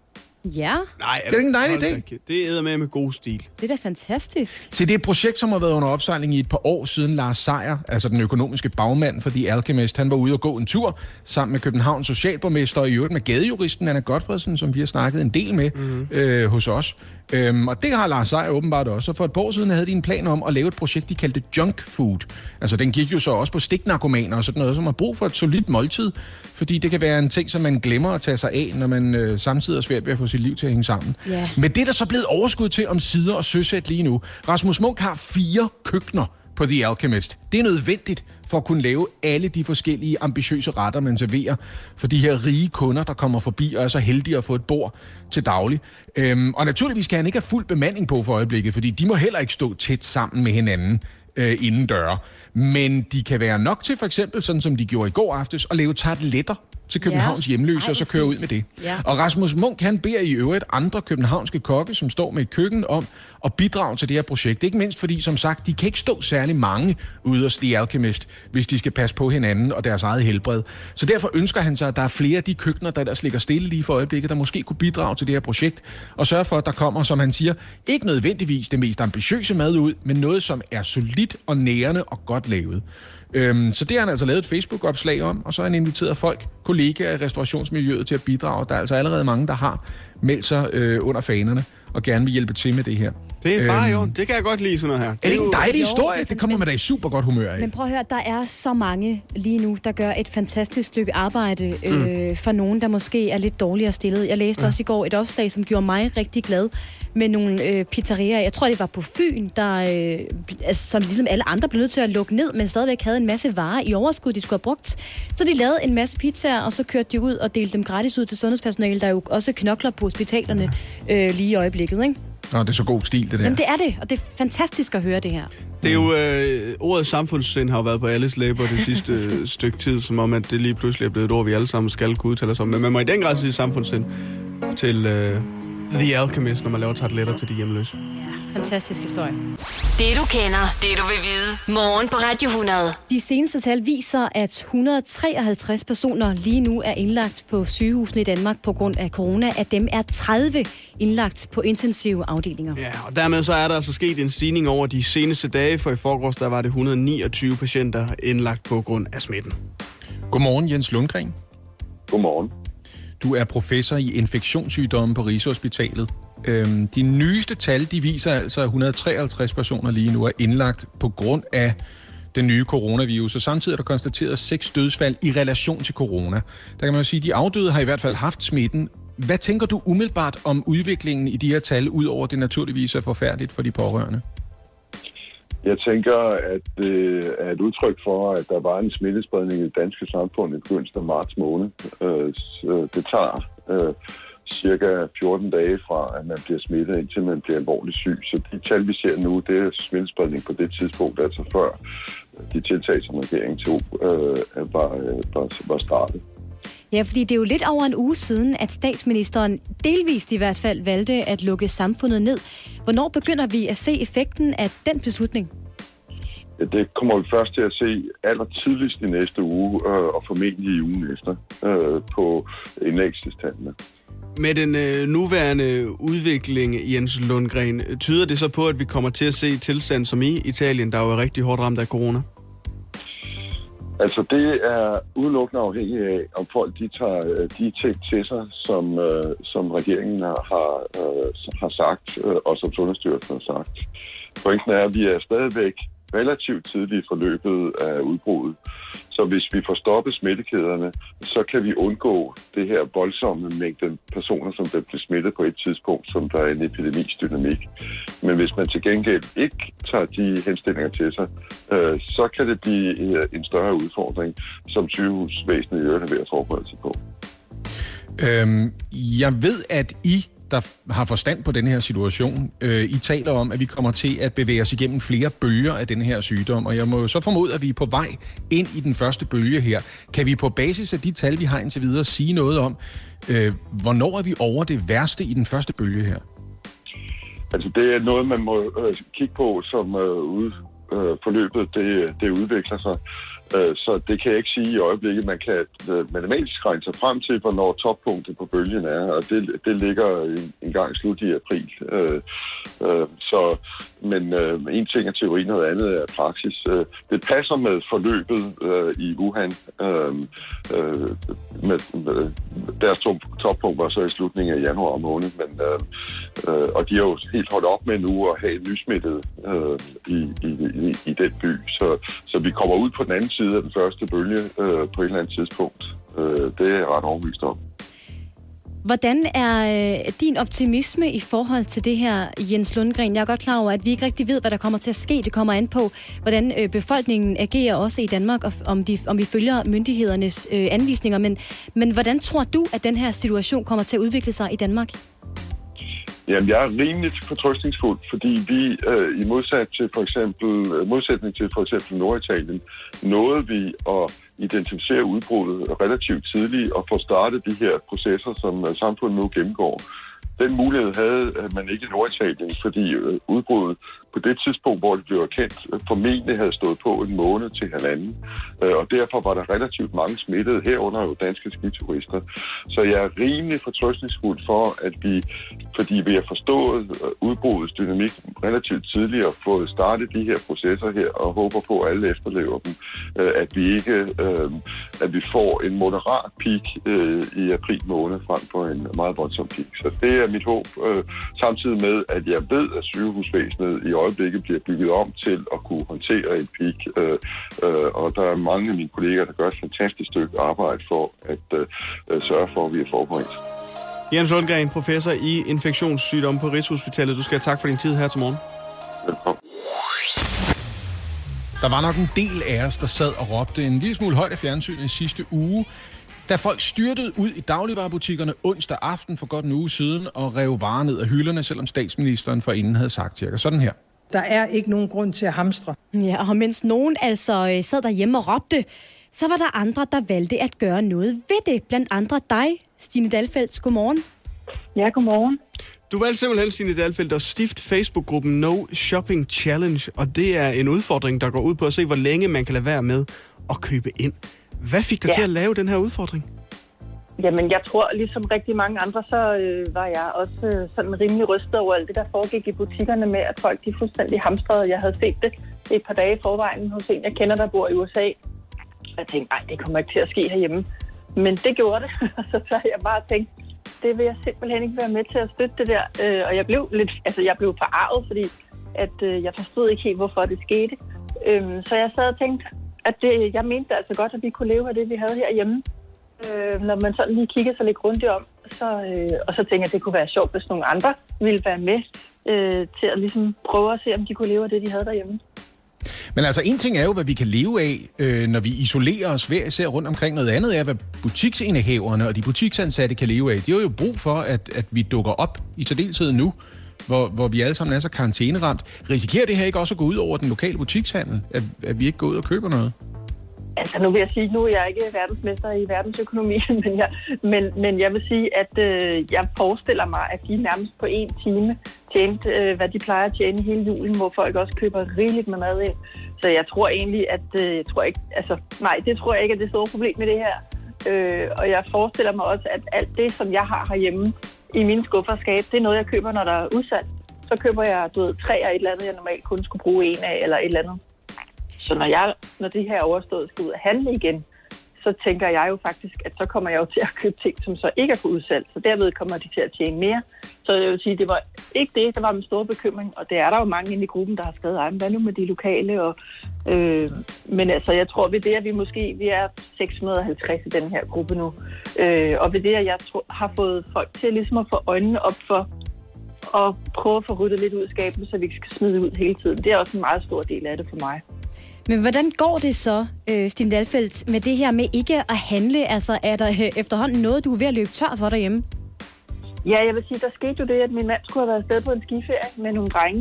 Ja. Nej, det er ikke en dejlig idé. Det æder med god stil. Det er da fantastisk. Så det er et projekt, som har været under opsejling i et par år siden. Lars Seier, altså den økonomiske bagmand for The Alchemist, han var ude og gå en tur sammen med Københavns socialborgmester og i øvrigt med gadejuristen Anna Godfredsen, som vi har snakket en del med hos os. Og det har Lars Seier åbenbart også. Og for et par år siden havde de en plan om at lave et projekt, de kaldte junk food. Altså den gik jo så også på stiknarkomaner og sådan noget, som har brug for et solidt måltid. Fordi det kan være en ting, som man glemmer at tage sig af, når man samtidig er svært ved at få sit liv til at hænge sammen. Yeah. Men det er der så blevet overskud til om sider og søsæt lige nu. Rasmus Munch har 4 køkkener på The Alchemist. Det er nødvendigt for at kunne lave alle de forskellige ambitiøse retter, man serverer for de her rige kunder, der kommer forbi og er så heldige at få et bord til daglig. Og naturligvis kan han ikke have fuld bemanding på for øjeblikket, fordi de må heller ikke stå tæt sammen med hinanden inden døre. Men de kan være nok til for eksempel, sådan som de gjorde i går aftes, at lave tarteletter til Københavns hjemløse, og så køre ud med det. Ja. Og Rasmus Munch, han beder i øvrigt andre københavnske kokke, som står med et køkken, om at bidrage til det her projekt. Ikke mindst fordi, som sagt, de kan ikke stå særlig mange ude hos The Alchemist, hvis de skal passe på hinanden og deres eget helbred. Så derfor ønsker han sig, at der er flere af de køkkener, der ellers ligger stille lige for øjeblikket, der måske kunne bidrage til det her projekt, og sørge for, at der kommer, som han siger, ikke nødvendigvis det mest ambitiøse mad ud, men noget, som er solidt og nærende og godt lavet. Så det har han altså lavet et Facebook-opslag om, og så har han inviteret folk, kollegaer i restaurationsmiljøet til at bidrage. Der er altså allerede mange, der har meldt sig under fanerne og gerne vil hjælpe til med det her. Det er bare jo, det kan jeg godt lide sådan noget her. Er det ikke en dejlig historie? Det kommer man da i super godt humør af. Men prøv at høre, der er så mange lige nu, der gør et fantastisk stykke arbejde for nogen, der måske er lidt dårligere stillet. Jeg læste også i går et opslag, som gjorde mig rigtig glad med nogle pizzerier. Jeg tror, det var på Fyn, der som ligesom alle andre blev nødt til at lukke ned, men stadigvæk havde en masse varer i overskud, de skulle have brugt. Så de lavede en masse pizzaer, og så kørte de ud og delte dem gratis ud til sundhedspersonale, der jo også knokler på hospitalerne lige i øjeblikket, ikke? Nå, det er så god stil, det der. Jamen, det er det, og det er fantastisk at høre det her. Det er jo, ordet samfundssind har jo været på alles læber det sidste stykke tid, som om, at det lige pludselig er blevet et ord, vi alle sammen skal kunne udtale os om. Men man må i den grad sige samfundssind til The Alchemist, når man laver tarteletter til de hjemløse. Ja, fantastisk historie. Det du kender, det du vil vide. Morgen på Radio 100. De seneste tal viser, at 153 personer lige nu er indlagt på sygehusene i Danmark på grund af corona. Af dem er 30 indlagt på intensive afdelinger. Ja, og dermed så er der altså sket en stigning over de seneste dage, for i forgårs der var det 129 patienter indlagt på grund af smitten. Godmorgen, Jens Lundgren. Godmorgen. Du er professor i infektionssygdomme på Rigshospitalet. De nyeste tal, de viser altså, at 153 personer lige nu er indlagt på grund af den nye coronavirus, og samtidig er der konstateret 6 dødsfald i relation til corona. Der kan man sige, at de afdøde har i hvert fald haft smitten. Hvad tænker du umiddelbart om udviklingen i de her tal, udover det naturligvis er forfærdeligt for de pårørende? Jeg tænker, at det er et udtryk for, at der var en smittespredning i det danske samfund i begyndelsen af marts måned. Det tager cirka 14 dage fra, at man bliver smittet, indtil man bliver alvorligt syg. Så de tal, vi ser nu, det er smittespredning på det tidspunkt, altså før de tiltag, som regeringen tog, var startet. Ja, fordi det er jo lidt over en uge siden, at statsministeren delvist i hvert fald valgte at lukke samfundet ned. Hvornår begynder vi at se effekten af den beslutning? Ja, det kommer vi først til at se allertidligst i næste uge, og formentlig i ugen efter, på indlæggelsestallene. Med den nuværende udvikling, Jens Lundgren, tyder det så på, at vi kommer til at se tilstand som i Italien, der jo er rigtig hårdt ramt af corona? Altså, det er udelukkende afhængigt af, om folk de tager de ting til sig, som regeringen har sagt, og som Sundhedsstyrelsen har sagt. Pointen er, at vi er stadigvæk relativt tidligt i forløbet af udbruddet. Så hvis vi får stoppet smittekæderne, så kan vi undgå det her voldsomme mængde personer, som bliver smittet på et tidspunkt, som der er en epidemidynamik. Men hvis man til gengæld ikke tager de henstillinger til sig, så kan det blive en større udfordring, som sygehusvæsenet i øvrigt er ved at forberede sig på. Jeg ved, at der har forstand på den her situation. I taler om, at vi kommer til at bevæge os igennem flere bølger af den her sygdom, og jeg må jo så formode, at vi er på vej ind i den første bølge her. Kan vi på basis af de tal, vi har indtil videre, sige noget om, hvornår er vi over det værste i den første bølge her? Altså, det er noget, man må kigge på, som forløbet det udvikler sig. Så det kan jeg ikke sige i øjeblikket. Man kan matematisk regne sig frem til, hvornår toppunktet på bølgen er, og det ligger en gang slut i april. Men en ting er teori, noget andet er praksis. Det passer med forløbet i Wuhan. Deres toppunkt var så i slutningen af januar måned, og de har jo helt holdt op med nu at have nysmittet i den by. Så vi kommer ud på den anden side af den første bølge på et eller andet tidspunkt. Det er jeg ret overbevist om. Hvordan er din optimisme i forhold til det her, Jens Lundgren? Jeg er godt klar over, at vi ikke rigtig ved, hvad der kommer til at ske. Det kommer an på, hvordan befolkningen agerer også i Danmark, og om vi følger myndighedernes anvisninger. Men hvordan tror du, at den her situation kommer til at udvikle sig i Danmark? Jamen, jeg er rimelig fortrøstningsfuld, fordi vi i modsætning til for eksempel Norditalien, nåede vi at identificere udbruddet relativt tidligt og få startet de her processer, som samfundet nu gennemgår. Den mulighed havde man ikke i Norditalien, fordi udbruddet på det tidspunkt, hvor det blev erkendt, formentlig havde stået på en måned til halvanden. Og derfor var der relativt mange smittede, herunder jo danske skiturister. Så jeg er rimelig fortrøstningsfuld for, at fordi vi har forstået udbruddets dynamik relativt tidligt og fået startet de her processer her, og håber på, at alle efterlever dem, at vi får en moderat peak i april måned frem for en meget voldsom peak. Så det er mit håb, samtidig med, at jeg ved, at sygehusvæsenet i øjeblikket bliver bygget om til at kunne håndtere en peak. Og der er mange af mine kolleger, der gør et fantastisk stykke arbejde for at sørge for, at vi er forberedt. Jens Lundgren, professor i infektionssygdomme på Rigshospitalet. Du skal have tak for din tid her til morgen. Velkommen. Der var nok en del af os, der sad og råbte en lille smule højt af fjernsynet i sidste uge, da folk styrtede ud i dagligvarebutikkerne onsdag aften for godt en uge siden og rev varer ned af hylderne, selvom statsministeren forinden havde sagt cirka sådan her. Der er ikke nogen grund til at hamstre. Ja, og mens nogen altså sad derhjemme og råbte, så var der andre, der valgte at gøre noget ved det. Blandt andre dig, Stine Dahlfeldt. Godmorgen. Ja, godmorgen. Du valgte simpelthen, Stine Dahlfeldt, at stifte Facebook-gruppen No Shopping Challenge, og det er en udfordring, der går ud på at se, hvor længe man kan lade være med at købe ind. Hvad fik dig til at lave den her udfordring? Jamen, jeg tror, ligesom rigtig mange andre, så var jeg også sådan rimelig rystet over alt det, der foregik i butikkerne med, at folk de fuldstændig hamstrede. Jeg havde set det et par dage i forvejen hos en, jeg kender, der bor i USA. Jeg tænkte, nej, det kommer ikke til at ske herhjemme. Men det gjorde det, så havde jeg bare tænkt, det vil jeg simpelthen ikke være med til at støtte det der. Og jeg blev forarvet, fordi at, jeg forstod ikke helt, hvorfor det skete. Så jeg sad og tænkte, at jeg mente altså godt, at vi kunne leve af det, vi havde herhjemme. Når man sådan lige kigger sig lidt grundigt om, og så tænker jeg, at det kunne være sjovt, hvis nogle andre ville være med til at ligesom prøve at se, om de kunne leve af det, de havde derhjemme. Men altså, en ting er jo, hvad vi kan leve af, når vi isolerer os hver især rundt omkring. Noget andet er, hvad butiksindehaverne og de butiksansatte kan leve af. De har jo brug for, at vi dukker op i særdeleshed nu, hvor vi alle sammen er så karantæneramt. Risikerer det her ikke også at gå ud over den lokale butikshandel, at vi ikke går ud og køber noget? Altså nu vil jeg sige, nu er jeg ikke verdensmester i verdensøkonomi, men jeg vil sige, at jeg forestiller mig, at de nærmest på en time tjente, hvad de plejer at tjene hele julen, hvor folk også køber rigeligt med mad ind. Så jeg tror egentlig, at det tror jeg ikke er det store problem med det her. Og jeg forestiller mig også, at alt det, som jeg har herhjemme i mine skuffer og skab, det er noget, jeg køber, når der er udsalg. Så køber jeg 3 af et eller andet, jeg normalt kun skulle bruge en af, eller et eller andet. Så når det her overstået skal ud at handle igen, så tænker jeg jo faktisk, at så kommer jeg jo til at købe ting, som så ikke er på udsalg. Så derved kommer de til at tjene mere. Så jeg vil sige, det var ikke det, der var min store bekymring. Og det er der jo mange inde i gruppen, der har skrevet, hvad nu med de lokale? Men altså, jeg tror ved det, at vi er 650 i den her gruppe nu. Og ved det, at jeg har fået folk til ligesom at få øjnene op for at prøve at få ryddet lidt ud af skabet, så vi ikke skal smide ud hele tiden. Det er også en meget stor del af det for mig. Men hvordan går det så, Stine Dahlfeldt, med det her med ikke at handle? Altså, er der efterhånden noget, du er ved at løbe tør for derhjemme? Ja, jeg vil sige, der skete jo det, at min mand skulle have været afsted på en skiferie med nogle drenge,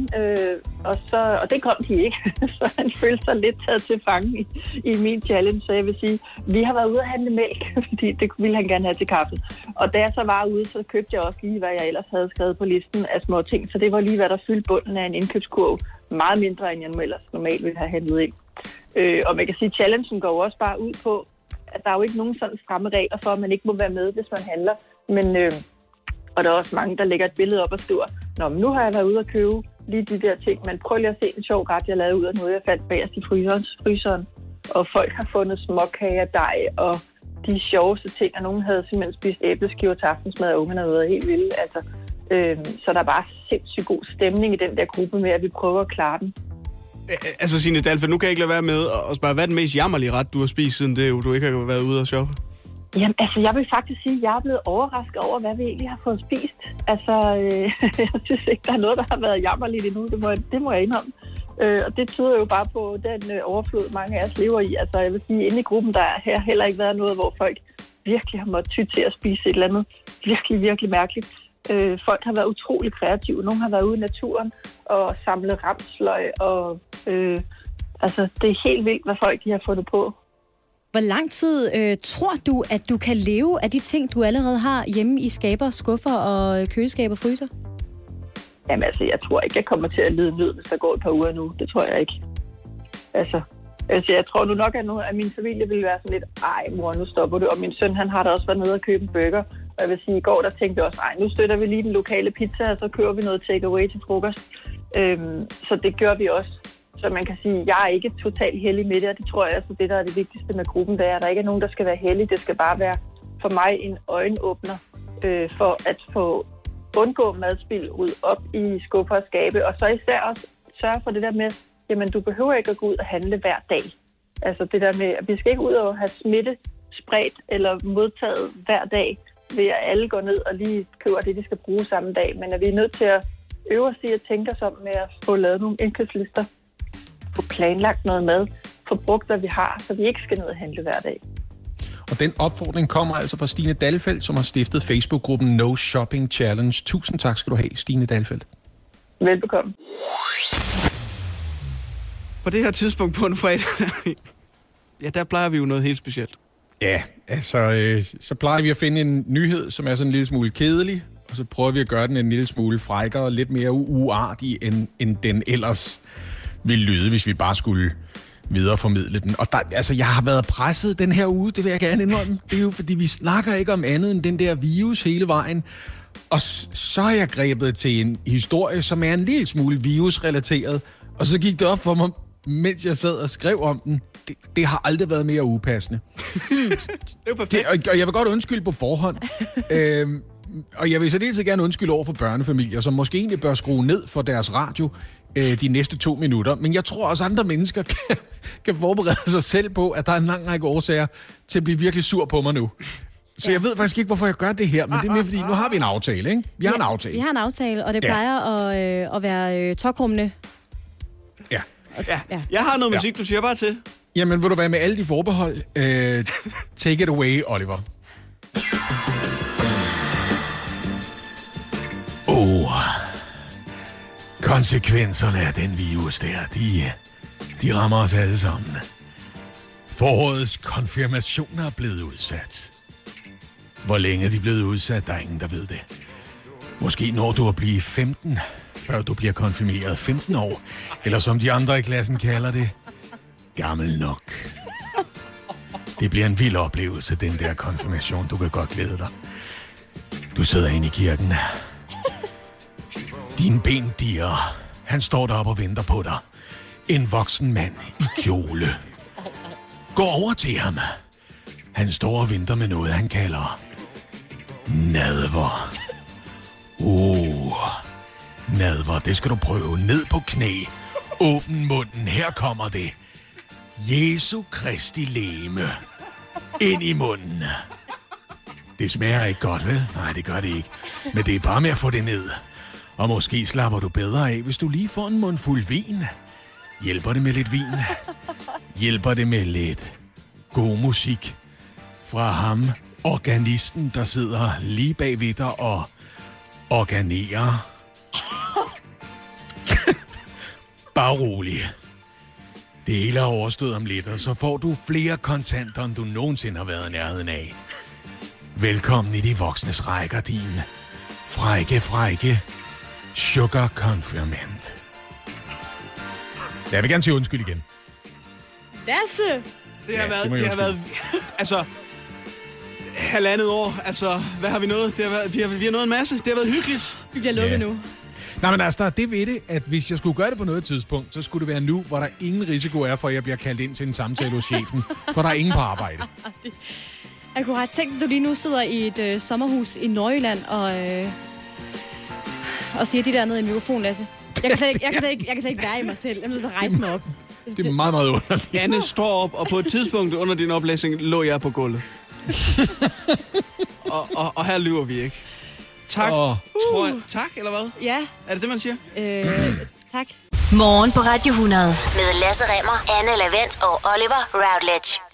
og det kom de ikke. Så han følte sig lidt taget til fange i min challenge. Så jeg vil sige, vi har været ude at handle mælk, fordi det ville han gerne have til kaffe. Og da jeg så var ude, så købte jeg også lige, hvad jeg ellers havde skrevet på listen af små ting. Så det var lige, hvad der fyldte bunden af en indkøbskurv. Meget mindre, end jeg ellers normalt ville have handlet ind. Og man kan sige, at challengen går også bare ud på, at der er jo ikke nogen sådan stramme regler for, at man ikke må være med, hvis man handler. Men... Og der er også mange, der lægger et billede op og skriver, nå, men nu har jeg været ude og købe lige de der ting, men prøv lige at se en sjov ret, jeg lavede ud af noget, jeg fandt bagerst i fryseren. Og folk har fundet småkager, dej og de sjoveste ting, og nogen havde simpelthen spist æbleskiver til aftensmad, og ungerne havde været helt vilde. Altså, så der er bare sindssygt god stemning i den der gruppe med, at vi prøver at klare den. Altså, Signe Dalfeldt, nu kan jeg ikke lade være med at spørge, hvad er den mest jammerlige ret, du har spist, siden det, du ikke har været ude og shoppe? Jamen, altså, jeg vil faktisk sige, at jeg er blevet overrasket over, hvad vi egentlig har fået spist. Altså, jeg synes ikke, der er noget, der har været jammerligt endnu. Det må jeg indrømme. Og det tyder jo bare på den overflod, mange af os lever i. Altså, jeg vil sige, inde i gruppen, der har heller ikke været noget, hvor folk virkelig har måttet ty til at spise et eller andet virkelig, virkelig mærkeligt. Folk har været utrolig kreative. Nogle har været ude i naturen og samlet ramsløg. Og altså, det er helt vildt, hvad folk de har fundet på. Hvor lang tid tror du, at du kan leve af de ting, du allerede har hjemme i skaber, skuffer og køleskab og fryser? Jamen altså, jeg tror ikke, jeg kommer til at lide nød, hvis der går et par uger nu. Det tror jeg ikke. Altså jeg tror nu nok, at nogle af min familie vil være sådan lidt, ej mor, nu stopper du. Og min søn, han har da også været nede og købe en burger. Og jeg vil sige, i går der tænkte jeg også, ej, nu støtter vi lige den lokale pizza, og så kører vi noget takeaway til frokost. Så det gør vi også. Så man kan sige, at jeg er ikke totalt heldig med det, og det tror jeg altså, det der er det vigtigste med gruppen, det er, at der ikke er nogen, der skal være heldig. Det skal bare være for mig en øjenåbner for at få undgå madspild, rydde op i skuffer og skabe, og så især også sørge for det der med, jamen du behøver ikke at gå ud og handle hver dag. Altså det der med, at vi skal ikke ud og have smitte spredt eller modtaget hver dag, ved at alle går ned og lige køber det, de skal bruge samme dag, men at vi er nødt til at øve os i at tænke os om med at få lavet nogle indkøbslister, få planlagt noget mad, få brugt, hvad vi har, så vi ikke skal ned og handle hver dag. Og den opfordring kommer altså fra Stine Dalfeldt, som har stiftet Facebook-gruppen No Shopping Challenge. Tusind tak skal du have, Stine Dalfeldt. Velbekomme. På det her tidspunkt på en fredag, ja, der plejer vi jo noget helt specielt. Ja, altså, så plejer vi at finde en nyhed, som er sådan en lille smule kedelig, og så prøver vi at gøre den en lille smule frækkere og lidt mere uartig, end den ellers ville lyde, hvis vi bare skulle videreformidle den. Og der, altså, jeg har været presset den her uge, det vil jeg gerne indrømme. Det er jo, fordi vi snakker ikke om andet end den der virus hele vejen. Og så har jeg grebet til en historie, som er en lille smule virusrelateret. Og så gik det op for mig, mens jeg sad og skrev om den. Det har aldrig været mere upassende. Det er jo perfekt. Og jeg vil godt undskylde på forhånd. Og jeg vil så dels gerne undskylde over for børnefamilier, som måske egentlig bør skrue ned for deres radio de næste 2 minutter. Men jeg tror også, andre mennesker kan forberede sig selv på, at der er en lang række årsager til at blive virkelig sur på mig nu. Så jeg ved faktisk ikke, hvorfor jeg gør det her, men det er mere fordi, nu har vi en aftale, ikke? Vi har en aftale. Vi har en aftale, og det plejer at være tokrummende. Ja. Jeg har noget musik, du siger bare til. Jamen, vil du være med alle de forbehold? Take it away, Oliver. Konsekvenserne af den virus der, de rammer os alle sammen. Forårets konfirmationer er blevet udsat. Hvor længe de er blevet udsat, der er ingen, der ved det. Måske når du at blive 15, før du bliver konfirmeret 15 år. Eller som de andre i klassen kalder det, gammel nok. Det bliver en vild oplevelse, den der konfirmation. Du kan godt glæde dig. Du sidder inde i kirken. Dine ben dirrer. Han står deroppe og venter på dig. En voksen mand i kjole. Gå over til ham. Han står og venter med noget, han kalder nadver. Nadver, det skal du prøve. Ned på knæ. Åbn munden, her kommer det. Jesu Kristi legeme. Ind i munden. Det smager ikke godt, vel? Nej, det gør det ikke. Men det er bare med at få det ned. Og måske slapper du bedre af, hvis du lige får en mundfuld vin. Hjælper det med lidt vin? Hjælper det med lidt god musik fra ham, organisten, der sidder lige bag ved dig og Organere. Bare rolig. Det hele er overstået om lidt, og så får du flere kontanter, end du nogensinde har været i nærheden af. Velkommen i de voksnes rækker, din frække sugar confirmant. Jeg vil gerne sige undskyld igen. Lasse! Det har været altså, 1,5 år. Altså, hvad har vi nået? Vi har nået en masse. Det har været hyggeligt. Vi bliver lukket nu. Nej, men altså, det ved det, at hvis jeg skulle gøre det på noget tidspunkt, så skulle det være nu, hvor der ingen risiko er for, at jeg bliver kaldt ind til en samtale hos chefen. For der er ingen på arbejde. Jeg kunne have tænkt, at du lige nu sidder i et sommerhus i Nordjylland og siger de der nede i mikrofonen, Lasse. Jeg kan slet ikke være i mig selv. Jeg er nødt til at rejse mig op. Det er meget, meget underligt. Anne står op, og på et tidspunkt under din oplæsning lå jeg på gulvet. og her lyver vi ikke. Tak. Tror jeg. Tak, eller hvad? Ja. Er det det, man siger? Tak. Morgen på Radio 100 med Lasse Remmer, Anne Lavent og Oliver Routledge.